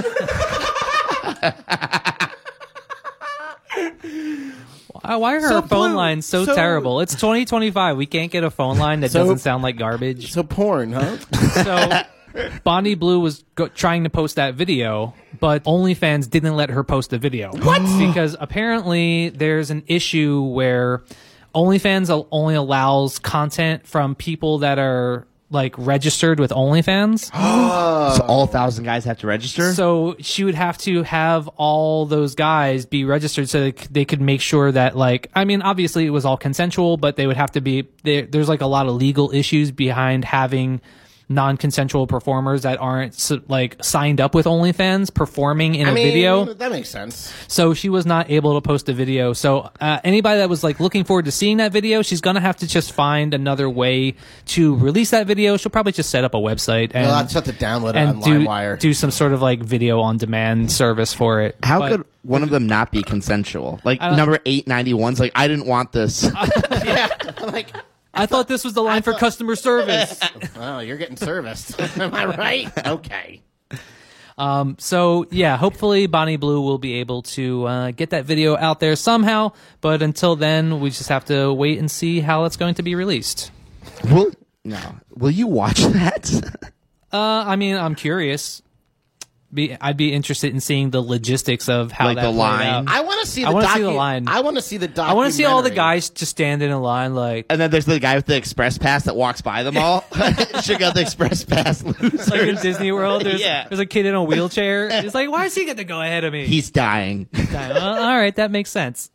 why why are So, our phone Blue, lines so, so- terrible? It's twenty twenty-five. We can't get a phone line that So- doesn't sound like garbage. So porn, huh? So, Bonnie Blue was go- trying to post that video, but OnlyFans didn't let her post the video. What? Because apparently there's an issue where OnlyFans al- only allows content from people that are like registered with OnlyFans. So all thousand guys have to register? So she would have to have all those guys be registered so they, c- they could make sure that, like, I mean, obviously it was all consensual, but they would have to be, there, there's like a lot of legal issues behind having non-consensual performers that aren't so, like signed up with OnlyFans performing in I a mean, video. that makes sense. So she was not able to post a video. So uh, anybody that was like looking forward to seeing that video, she's gonna have to just find another way to release that video. She'll probably just set up a website and You'll have to have to download it and on do LimeWire. do some sort of like video on demand service for it. How But- could one of them not be consensual? Like don't- number eight ninety-one's like, I didn't want this. Yeah, like, I thought this was the line for customer service. oh, you're getting serviced. Am I right? Okay. Um, so yeah, hopefully Bonnie Blue will be able to uh, get that video out there somehow. But until then, we just have to wait and see how it's going to be released. Will, no. Will you watch that? Uh, I mean, I'm curious. Be I'd be interested in seeing the logistics of how Like that the played line? out. I want to see the I wanna see the docu- line. I want to see the documentary. I want to see all the guys just standing in line like And then there's the guy with the express pass that walks by them all. Check out the express pass losers. like in Disney World. There's, Yeah. there's a kid in a wheelchair. It's like, why is he get to go ahead of me? He's dying. Well, all right, that makes sense.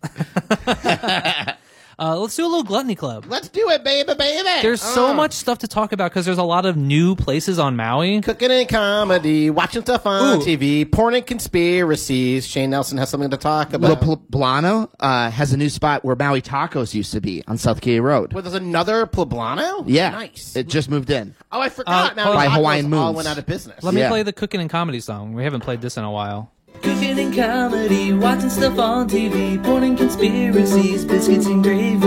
uh, let's do a little gluttony club. Let's do it, baby, baby. There's so Uh, much stuff to talk about because there's a lot of new places on Maui. Cooking and comedy, watching stuff on Ooh. T V, porn and conspiracies. Shane Nelson has something to talk La about. Poblano uh, has a new spot where Maui Tacos used to be on South Key Road. Well, there's another Poblano? Yeah. Nice. It just moved in. oh, I forgot. Uh, now by Tacos Hawaiian all Moons. went out of business. Let me Yeah. play the cooking and comedy song. We haven't played this in a while. Cooking and comedy, watching stuff on T V, porn and conspiracies, biscuits and gravy.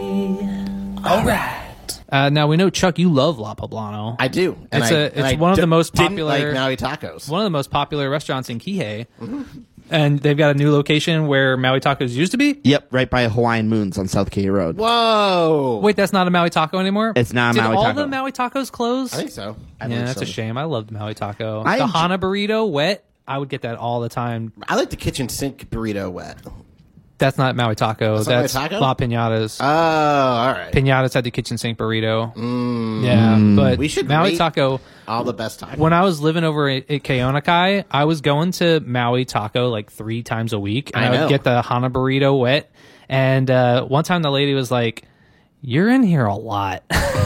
All right. Uh, now we know, Chuck, you love La Poblano. I do. And It's I- a- and it's I one of the d- most didn't popular- like Maui Tacos. One of the most popular restaurants in Kihei. And they've got a new location where Maui Tacos used to be. Yep, right by Hawaiian Moons on South Key Road. Whoa. Wait, that's not a Maui Taco anymore? It's not a Did Maui all Taco. the Maui Tacos close? I think so. I yeah, believe that's so. a shame. I loved Maui Taco. I the enjoy- Hana burrito wet, I would get that all the time. I like the kitchen sink burrito wet. That's not Maui Taco. That's That's, not Maui Taco? La Pinatas. Oh, all right. Pinatas had the kitchen sink burrito. Yeah, but We should Maui rate- Taco. All the best tacos. When I was living over at, at Keonakai, I was going to Maui Taco like three times a week, and I I, would know. get the Hana burrito wet. And uh, one time, the lady was like, "You're in here a lot."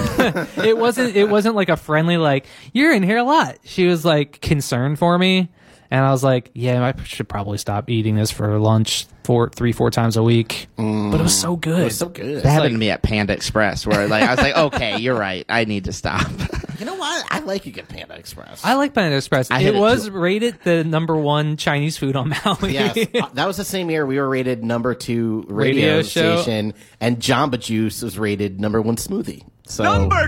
it wasn't. It wasn't like a friendly like, "You're in here a lot." She was like concerned for me, and I was like, "Yeah, I should probably stop eating this for lunch four, three, four times a week." But it was so good. It was so good. That happened like- to me at Panda Express, where like I was like, okay, you're right. I need to stop. You know what? I like a good Panda Express. I like Panda Express. I It hate it was too. rated the number one Chinese food on Maui. Yes, uh, that was the same year we were rated number two radio, Radio show. station, and Jamba Juice was rated number one smoothie. So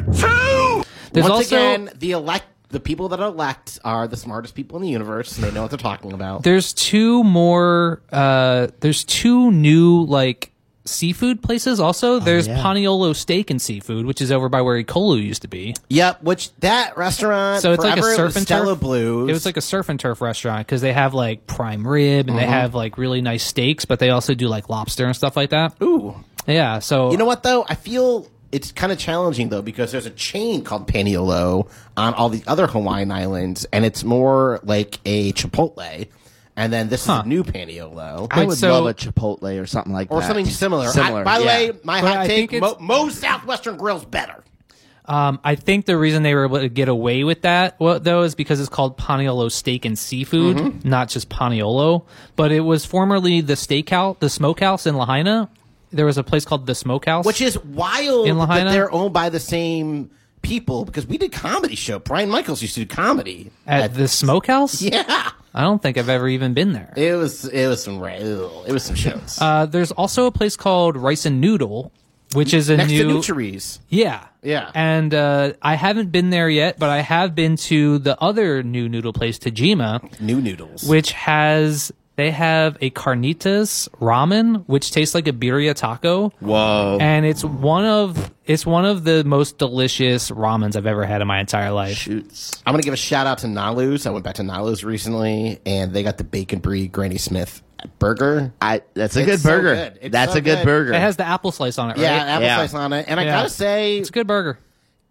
There's once also again, the elect, the people that elect are the smartest people in the universe, and they know what they're talking about. there's two more. Uh, there's two new like seafood places. Also, there's yeah. Paniolo Steak and Seafood, which is over by where Ikolu used to be. Yep, which that restaurant. So it's like a forever, it surf was and Stella turf. Blues. It was like a surf and turf restaurant because they have like prime rib and they have like really nice steaks, but they also do like lobster and stuff like that. ooh. Yeah. So You know what though? I feel it's kind of challenging though because there's a chain called Paniolo on all the other Hawaiian islands, and it's more like a Chipotle. And then this Huh. is a new Paniolo. I Wait, would so- love a Chipotle or something like Or that. something similar. Similar. I, by the yeah. way, my But hot I take: think Mo, it's- most Southwestern grills better. Um, I think the reason they were able to get away with that, well, though, is because it's called Paniolo Steak and Seafood, Mm-hmm. not just Paniolo. But it was formerly the steakhouse, the smokehouse in Lahaina. There was a place called the Smokehouse, Which is wild In that Lahaina? they're owned by the same people because we did comedy show. Brian Michaels used to do comedy at the Smokehouse. yeah. I don't think I've ever even been there. It was it was some ra- ew, it was some shows Uh, there's also a place called Rice and Noodle, which is a next new to Nutries. yeah Yeah. And uh, I haven't been there yet, but I have been to the other new noodle place, Tajima, New noodles. which has they have a carnitas ramen, which tastes like a birria taco. Whoa. And it's one of it's one of the most delicious ramens I've ever had in my entire life. Shoots. I'm gonna give a shout out to Nalu's. I went back to Nalu's recently, and they got the bacon brie Granny Smith burger. I. That's a It's good so burger. good. It's That's so a good good. burger. It has the apple slice on it, right? Yeah, apple Yeah. slice on it. And I Yeah. gotta say, It's a good burger.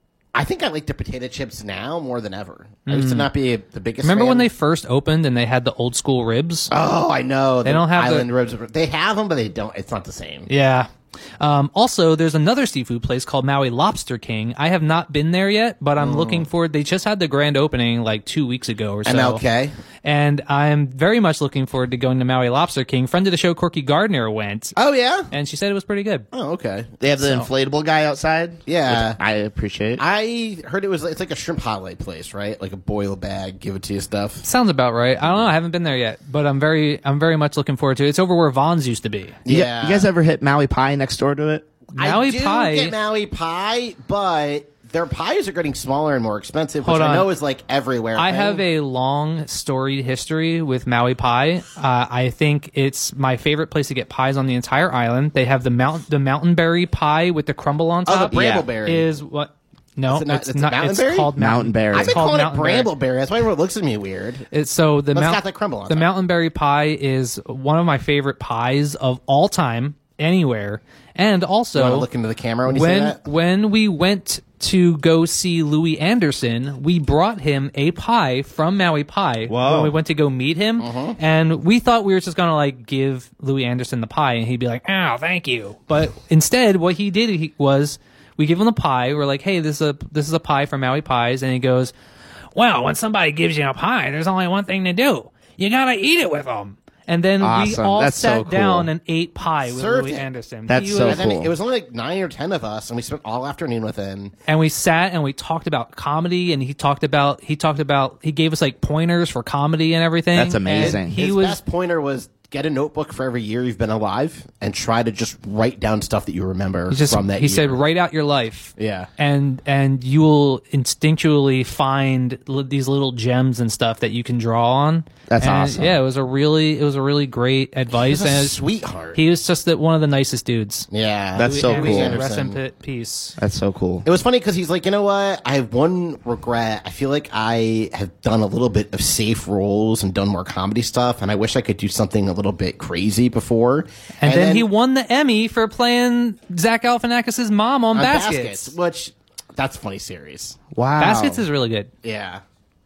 I think I like the potato chips now more than ever. I used to not be the biggest. Remember fan. when they first opened and they had the old school ribs? Oh, I know. They the don't have the- island ribs. They have them, but they don't. It's not the same. Yeah. Um, also, there's another seafood place called Maui Lobster King. I have not been there yet, but I'm looking forward. They just had the grand opening like two weeks ago or so. M L K. And I'm very much looking forward to going to Maui Lobster King. Friend of the show, Corky Gardner, went, Oh yeah. and she said it was pretty good. Oh okay. They have the inflatable guy outside. Yeah. which I appreciate. I heard it was. It's like a shrimp hotlight place, right? Like a boil bag, give it to you stuff. Sounds about right. I don't know. I haven't been there yet, but I'm very, I'm very much looking forward to it. It's over where Vaughn's used to be. You, Yeah. you guys ever hit Maui Pie next door to it? Maui I do Pie. get Maui Pie, but their pies are getting smaller and more expensive, which Hold I on. know is like everywhere. I thing. have a long storied history with Maui Pie. Uh, I think it's my favorite place to get pies on the entire island. They have the mount the mountainberry pie with the crumble on oh top. the Yeah. brambleberry. Is what? No, Is it not- it's it's not. It's Mountainberry? called mountain, Mountainberry. I've It's been called calling it Mountainberry. brambleberry. That's why everyone looks at me weird. It's so the But it's mount, got the crumble on the top. mountainberry pie is one of my favorite pies of all time, anywhere. And also, You want to look into the camera when you say when that? when we went to go see Louis Anderson, we brought him a pie from Maui Pie Whoa. when we went to go meet him, Uh-huh. and we thought we were just gonna like give Louis Anderson the pie, and he'd be like, "Oh, thank you." But instead, what he did he, was we give him the pie. We're like, "Hey, this is a this is a pie from Maui Pies," and he goes, "Well, when somebody gives you a pie, there's only one thing to do: you gotta eat it with them." And then we Awesome. all That's sat so cool. down and ate pie with Served Louis it. Anderson. That's He so was- And then cool. it was only like nine or ten of us, and we spent all afternoon with him. and we sat and we talked about comedy, and he talked about he talked about he gave us like pointers for comedy and everything. That's amazing. And he His was best pointer was get a notebook for every year you've been alive and try to just write down stuff that you remember he just from that he year. said write out your life. Yeah. And and you will instinctually find li- these little gems and stuff that you can draw on. That's And, awesome. Yeah, it was a really it was a really great advice. He's a and it's- sweetheart. He was just the, one of the nicest dudes. yeah. That's so Louis cool. Anderson, Rest in Anderson. pi- peace. That's so cool. It was funny because he's like, you know what? I have one regret. I feel like I have done a little bit of safe roles and done more comedy stuff, and I wish I could do something a little bit crazy before. And, then, he won the Emmy for playing Zach Galifianakis' mom on, on Baskets. which that's a funny series. Wow. Baskets is really good. Yeah.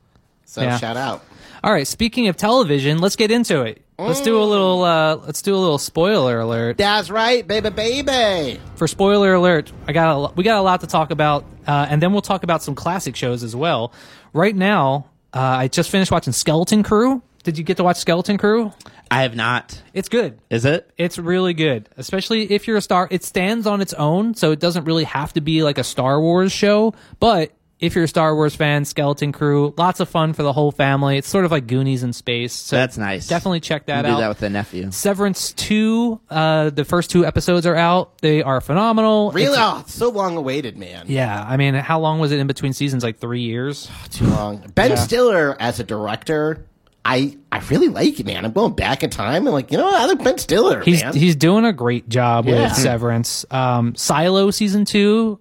So Yeah. shout out. All right, speaking of television, let's get into it. Let's do a little uh let's do a little spoiler alert. That's right, baby, baby. For spoiler alert, I got a, lo- we got a lot to talk about, uh, and then we'll talk about some classic shows as well. Right now, uh, I just finished watching Skeleton Crew. Did you get to watch Skeleton Crew? I have not. It's good. Is it? It's really good, especially if you're a Star. It stands on its own, so it doesn't really have to be like a Star Wars show. But if you're a Star Wars fan, Skeleton Crew, lots of fun for the whole family. It's sort of like Goonies in space. So That's nice. Definitely check that We'll out. do that with the nephew. Severance two, uh, the first two episodes are out. They are phenomenal. Really? It's- Oh, it's so long awaited, man. yeah, I mean, how long was it in between seasons? Like three years? Too long. Ben Yeah. Stiller as a director, I I really like it, man. I'm going back in time and like, you know what? I like Ben Stiller, He's man. he's doing a great job Yeah. with Severance. Um, Silo season two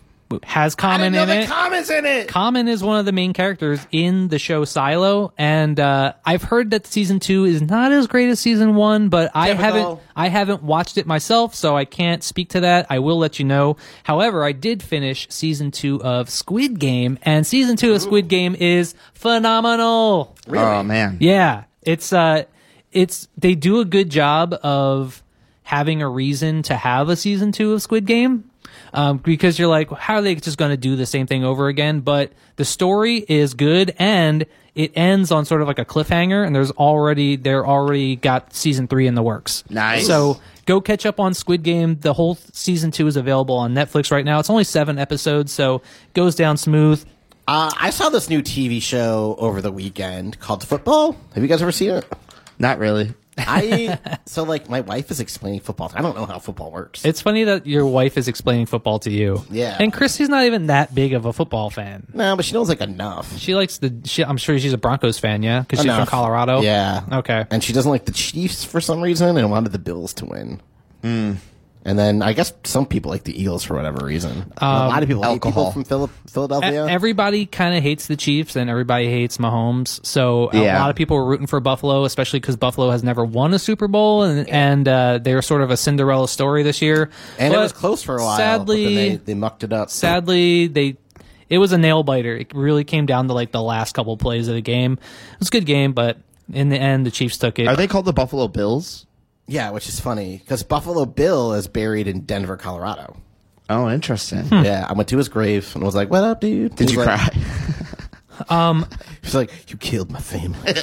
has I Common didn't know in the it. comments in it. Common is one of the main characters in the show Silo, and uh, I've heard that season two is not as great as season one, but I Typical. haven't I haven't watched it myself, so I can't speak to that. I will let you know. However, I did finish season two of Squid Game, and season two of Squid Game is phenomenal. Oh man. Yeah, it's uh, it's they do a good job of having a reason to have a season two of Squid Game. Um, because you're like, how are they just going to do the same thing over again? But the story is good, and it ends on sort of like a cliffhanger. And there's already they're already got season three in the works. Nice. So go catch up on Squid Game. The whole season two is available on Netflix right now. It's only seven episodes, so it goes down smooth. Uh, I saw this new T V show over the weekend called Football. Have you guys ever seen it? Not really. I so like my wife is explaining football. I don't know how football works. It's funny that your wife is explaining football to you. Yeah. And Christy's not even that big of a football fan. No, but she knows like enough. She likes the. She, I'm sure she's a Broncos fan, yeah, because she's Enough. from Colorado. Yeah. Okay. And she doesn't like the Chiefs for some reason and wanted the Bills to win. Hmm. And then I guess some people like the Eagles for whatever reason. a lot of people hate people alcohol. from Phil- E- Philadelphia. Everybody kind of hates the Chiefs and everybody hates Mahomes. So a Yeah. lot of people were rooting for Buffalo, especially because Buffalo has never won a Super Bowl, and and uh, they were sort of a Cinderella story this year. and it But was close for a while. Sadly, but then they, they mucked it up. sadly they. It was a nail biter. It really came down to like the last couple plays of the game. It was a good game, but in the end, the Chiefs took it. Are they called the Buffalo Bills? Yeah, which is funny because Buffalo Bill is buried in Denver, Colorado. Oh, interesting. Yeah, I went to his grave and was like, "What up, dude?" Did He you was like- cry? Um, He's like, "You killed my family."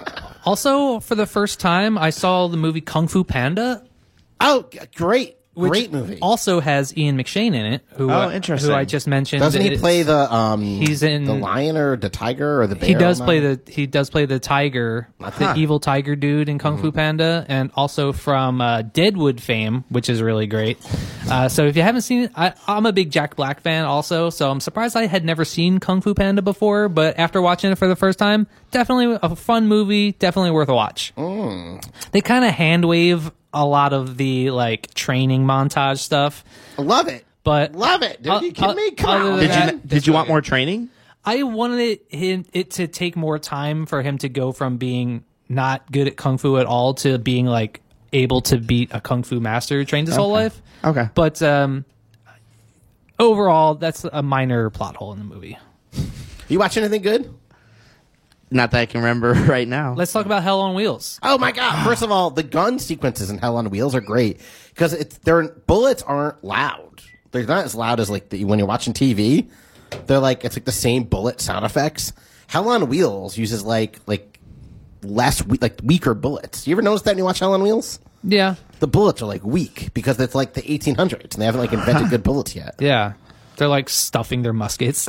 Also, for the first time, I saw the movie Kung Fu Panda. Oh, g- great, Which great movie. Also has Ian McShane in it, who, Oh, uh, interesting. who I just mentioned. Doesn't he It's- play the um? He's in- the lion or the tiger or the bear. He does on play that? the he does play the tiger, the evil tiger dude in Kung Fu Mm-hmm. Panda, and also from uh, Deadwood fame, which is really great. Uh, so if you haven't seen it, I, I'm a big Jack Black fan also, so I'm surprised I had never seen Kung Fu Panda before. But after watching it for the first time, definitely a fun movie, definitely worth a watch. Mm. They kind of hand wave a lot of the like training montage stuff, Love it. but Love it, dude. Uh, you kidding uh, me? Come other on, than Did man. you Did you want more training? I wanted it, him, it to take more time for him to go from being not good at kung fu at all to being like able to beat a kung fu master who trained his whole life. Okay. But um, overall, that's a minor plot hole in the movie. You watch anything good? Not that I can remember right now. Let's talk about Hell on Wheels. Oh my god! First of all, the gun sequences in Hell on Wheels are great because it's their bullets aren't loud. They're not as loud as like the, when you're watching T V. They're like it's like the same bullet sound effects. Hell on Wheels uses like like less we- like weaker bullets. You ever notice that when you watch Hell on Wheels? Yeah, The bullets are like weak because it's like the eighteen hundreds and they haven't like invented good bullets yet. yeah. They're like stuffing their muskets.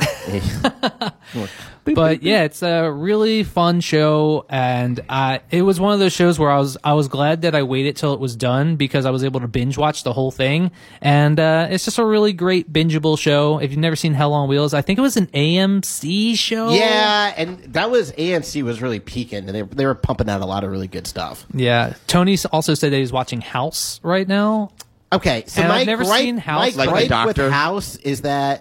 But yeah, it's a really fun show, and uh, it was one of those shows where I was I was glad that I waited till it was done because I was able to binge watch the whole thing, and uh, it's just a really great bingeable show. If you've never seen Hell on Wheels, I think it was an A M C show. Yeah, and that was A M C was really peaking and they they were pumping out a lot of really good stuff. yeah. Tony also said that he's watching House right now. Okay, so And my I've never gripe, seen House, my Like the gripe Doctor? with House is that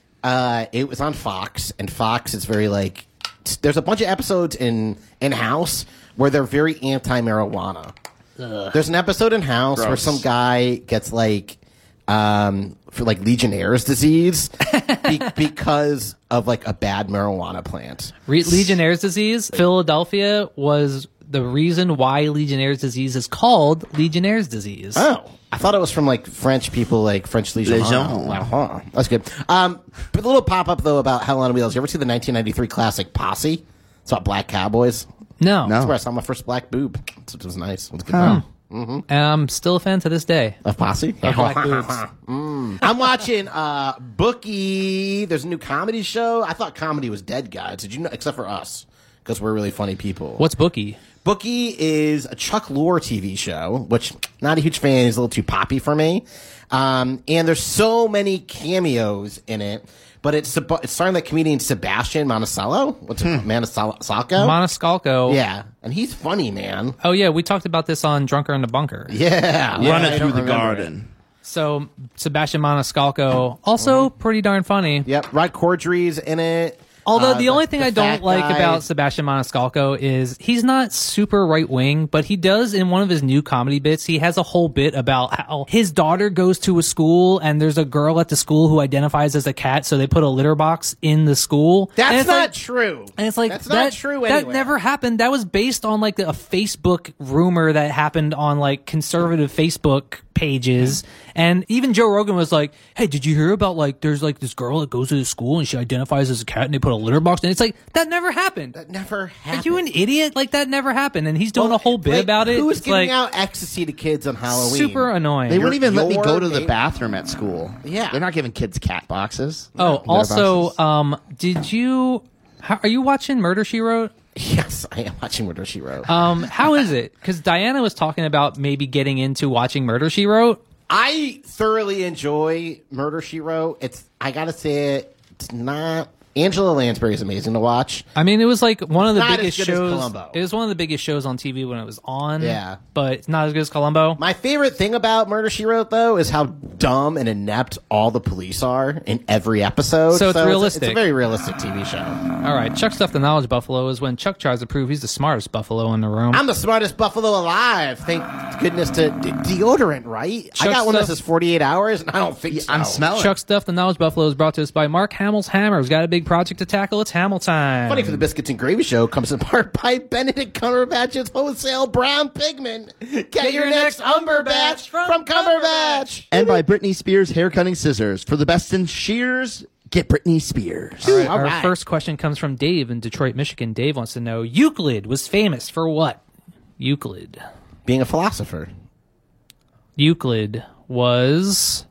uh, it was on Fox, and Fox is very like. There's a bunch of episodes in in House where they're very anti-marijuana. There's an episode in House where Gross. some guy gets like um, for like Legionnaire's disease be- because of like a bad marijuana plant. Re- Legionnaire's disease. Philadelphia was the reason why Legionnaire's disease is called Legionnaire's disease. Oh, I thought it was from like French people, like French Legion. Legion. Uh-huh. That's good. Um, but a little pop up though about Hell on Wheels. You ever see the nineteen ninety-three classic Posse? It's about black cowboys. No. No. That's where I saw my first black boob. It was nice. It was a good time. And I'm still a fan to this day. Of Posse? Of black boobs. I'm watching uh, Bookie. There's a new comedy show. I thought comedy was dead, guys. Did you know? Except for us, because we're really funny people. What's Bookie? Bookie is a Chuck Lorre T V show, which not a huge fan. He's a little too poppy for me. Um, and there's so many cameos in it, but it's suppo- it's starring that comedian Sebastian Maniscalco. What's it? Maniscalco? Monoscalco. Yeah, and he's funny, man. Oh yeah, we talked about this on Drunker in the Bunker. Yeah, Run I it don't through the remember garden. So Sebastian Maniscalco, also pretty darn funny. it. Yep, Rod Cordry's in it. Although Uh, the only thing the I don't fat like guy. about Sebastian Maniscalco is he's not super right wing, but he does in one of his new comedy bits. He has a whole bit about how his daughter goes to a school and there's a girl at the school who identifies as a cat, so they put a litter box in the school. And That's it's not like- true. And it's like that's that, not true. That Anywhere. never happened. That was based on like a Facebook rumor that happened on like conservative Facebook pages. And even Joe Rogan was like, "Hey, did you hear about like there's like this girl that goes to the school and she identifies as a cat and they put a litter box?" And it's like that never happened. That never Are happened. you an idiot? Like that never happened. And he's doing Well, a whole bit like, about it. Who's It's giving like out ecstasy to kids on Halloween? super annoying. They wouldn't even let me your go to the neighbor- bathroom at school. Yeah. They're not giving kids cat boxes. oh, Litter also, boxes. um, did you? How, are you watching Murder She Wrote? Yes, I am watching Murder, She Wrote. Um, how is it? Because Diana was talking about maybe getting into watching Murder, She Wrote. I thoroughly enjoy Murder, She Wrote. It's, I gotta say it, it's not... Angela Lansbury is amazing to watch. I mean, it was like one of the Not biggest as good as shows. Columbo. It was one of the biggest shows on T V when it was on. Yeah. But it's not as good as Columbo. My favorite thing about Murder, She Wrote, though, is how dumb and inept all the police are in every episode. So it's realistic. It's a very realistic T V show. All right. Chuck Stuff the Knowledge Buffalo is when Chuck tries to prove he's the smartest buffalo in the room. I'm the smartest buffalo alive. Thank goodness to de- deodorant, right? Chuck I got one that Stuff- says forty-eight hours, and I don't think so. I'm smelling. Chuck Stuff the Knowledge Buffalo is brought to us by Mark Hamill's Hammer, who's got a big project to tackle. It's Hamill time. Funny for the Biscuits and Gravy Show comes in part by Benedict Cumberbatch's wholesale brown pigment. Get, your, next Umber batch from Cumberbatch. And by Britney Spears hair cutting scissors. For the best in shears, get Britney Spears. All right, All our right. first question comes from Dave in Detroit, Michigan. Dave wants to know, Euclid was famous for what? Euclid. Being a philosopher. Euclid was...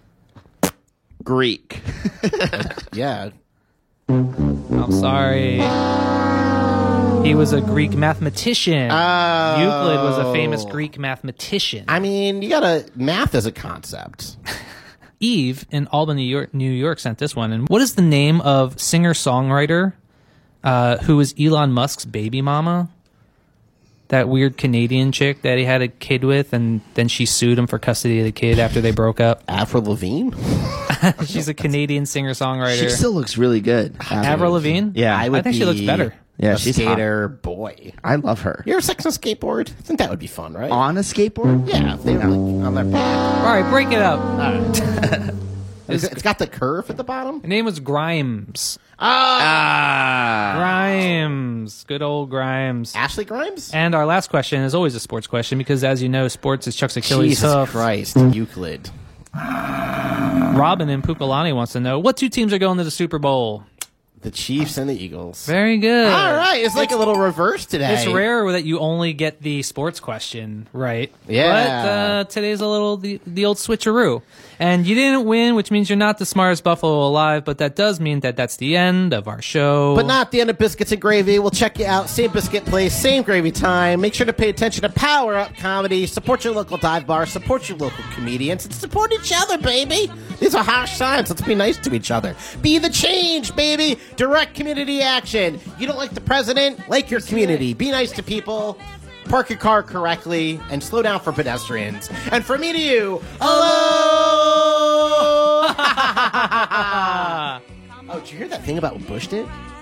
Greek. Yeah. I'm sorry. He was a Greek mathematician. Oh. Euclid was a famous Greek mathematician. I mean, you gotta, math as a concept. Eve in Albany, New York, New York sent this one. And what is the name of singer-songwriter uh, who is Elon Musk's baby mama? That weird Canadian chick that he had a kid with, and then she sued him for custody of the kid after they broke up. Avril Lavigne? She's a Canadian singer-songwriter. She still looks really good. Avril Lavigne? Yeah, I would I think she be looks better. Yeah, a she's hot. skater boy. I love her. You ever sex on a skateboard? I think that would be fun, right? On a skateboard? Yeah, if they were like on their back. All right, break it up. It's, it's got the curve at the bottom. Her name was Grimes. Ah. Grimes. Good old Grimes. Ashley Grimes? And our last question is always a sports question because, as you know, sports is Chuck's Achilles Jesus hoof. Christ, Euclid. Robin in Pupilani wants to know, what two teams are going to the Super Bowl? The Chiefs and the Eagles. Very good. All right, it's like a little reverse today. It's rare that you only get the sports question right. Yeah. But uh, today's a little the, the old switcheroo. And you didn't win, which means you're not the smartest buffalo alive, but that does mean that that's the end of our show. But not the end of Biscuits and Gravy. We'll check you out. Same biscuit place, same gravy time. Make sure to pay attention to Power Up Comedy. Support your local dive bar. Support your local comedians. And support each other, baby. These are harsh times. Let's be nice to each other. Be the change, baby. Direct community action. You don't like the president? Like your community. Be nice to people. Park your car correctly and slow down for pedestrians. And from me to you, hello! Oh, did you hear that thing about what Bush did?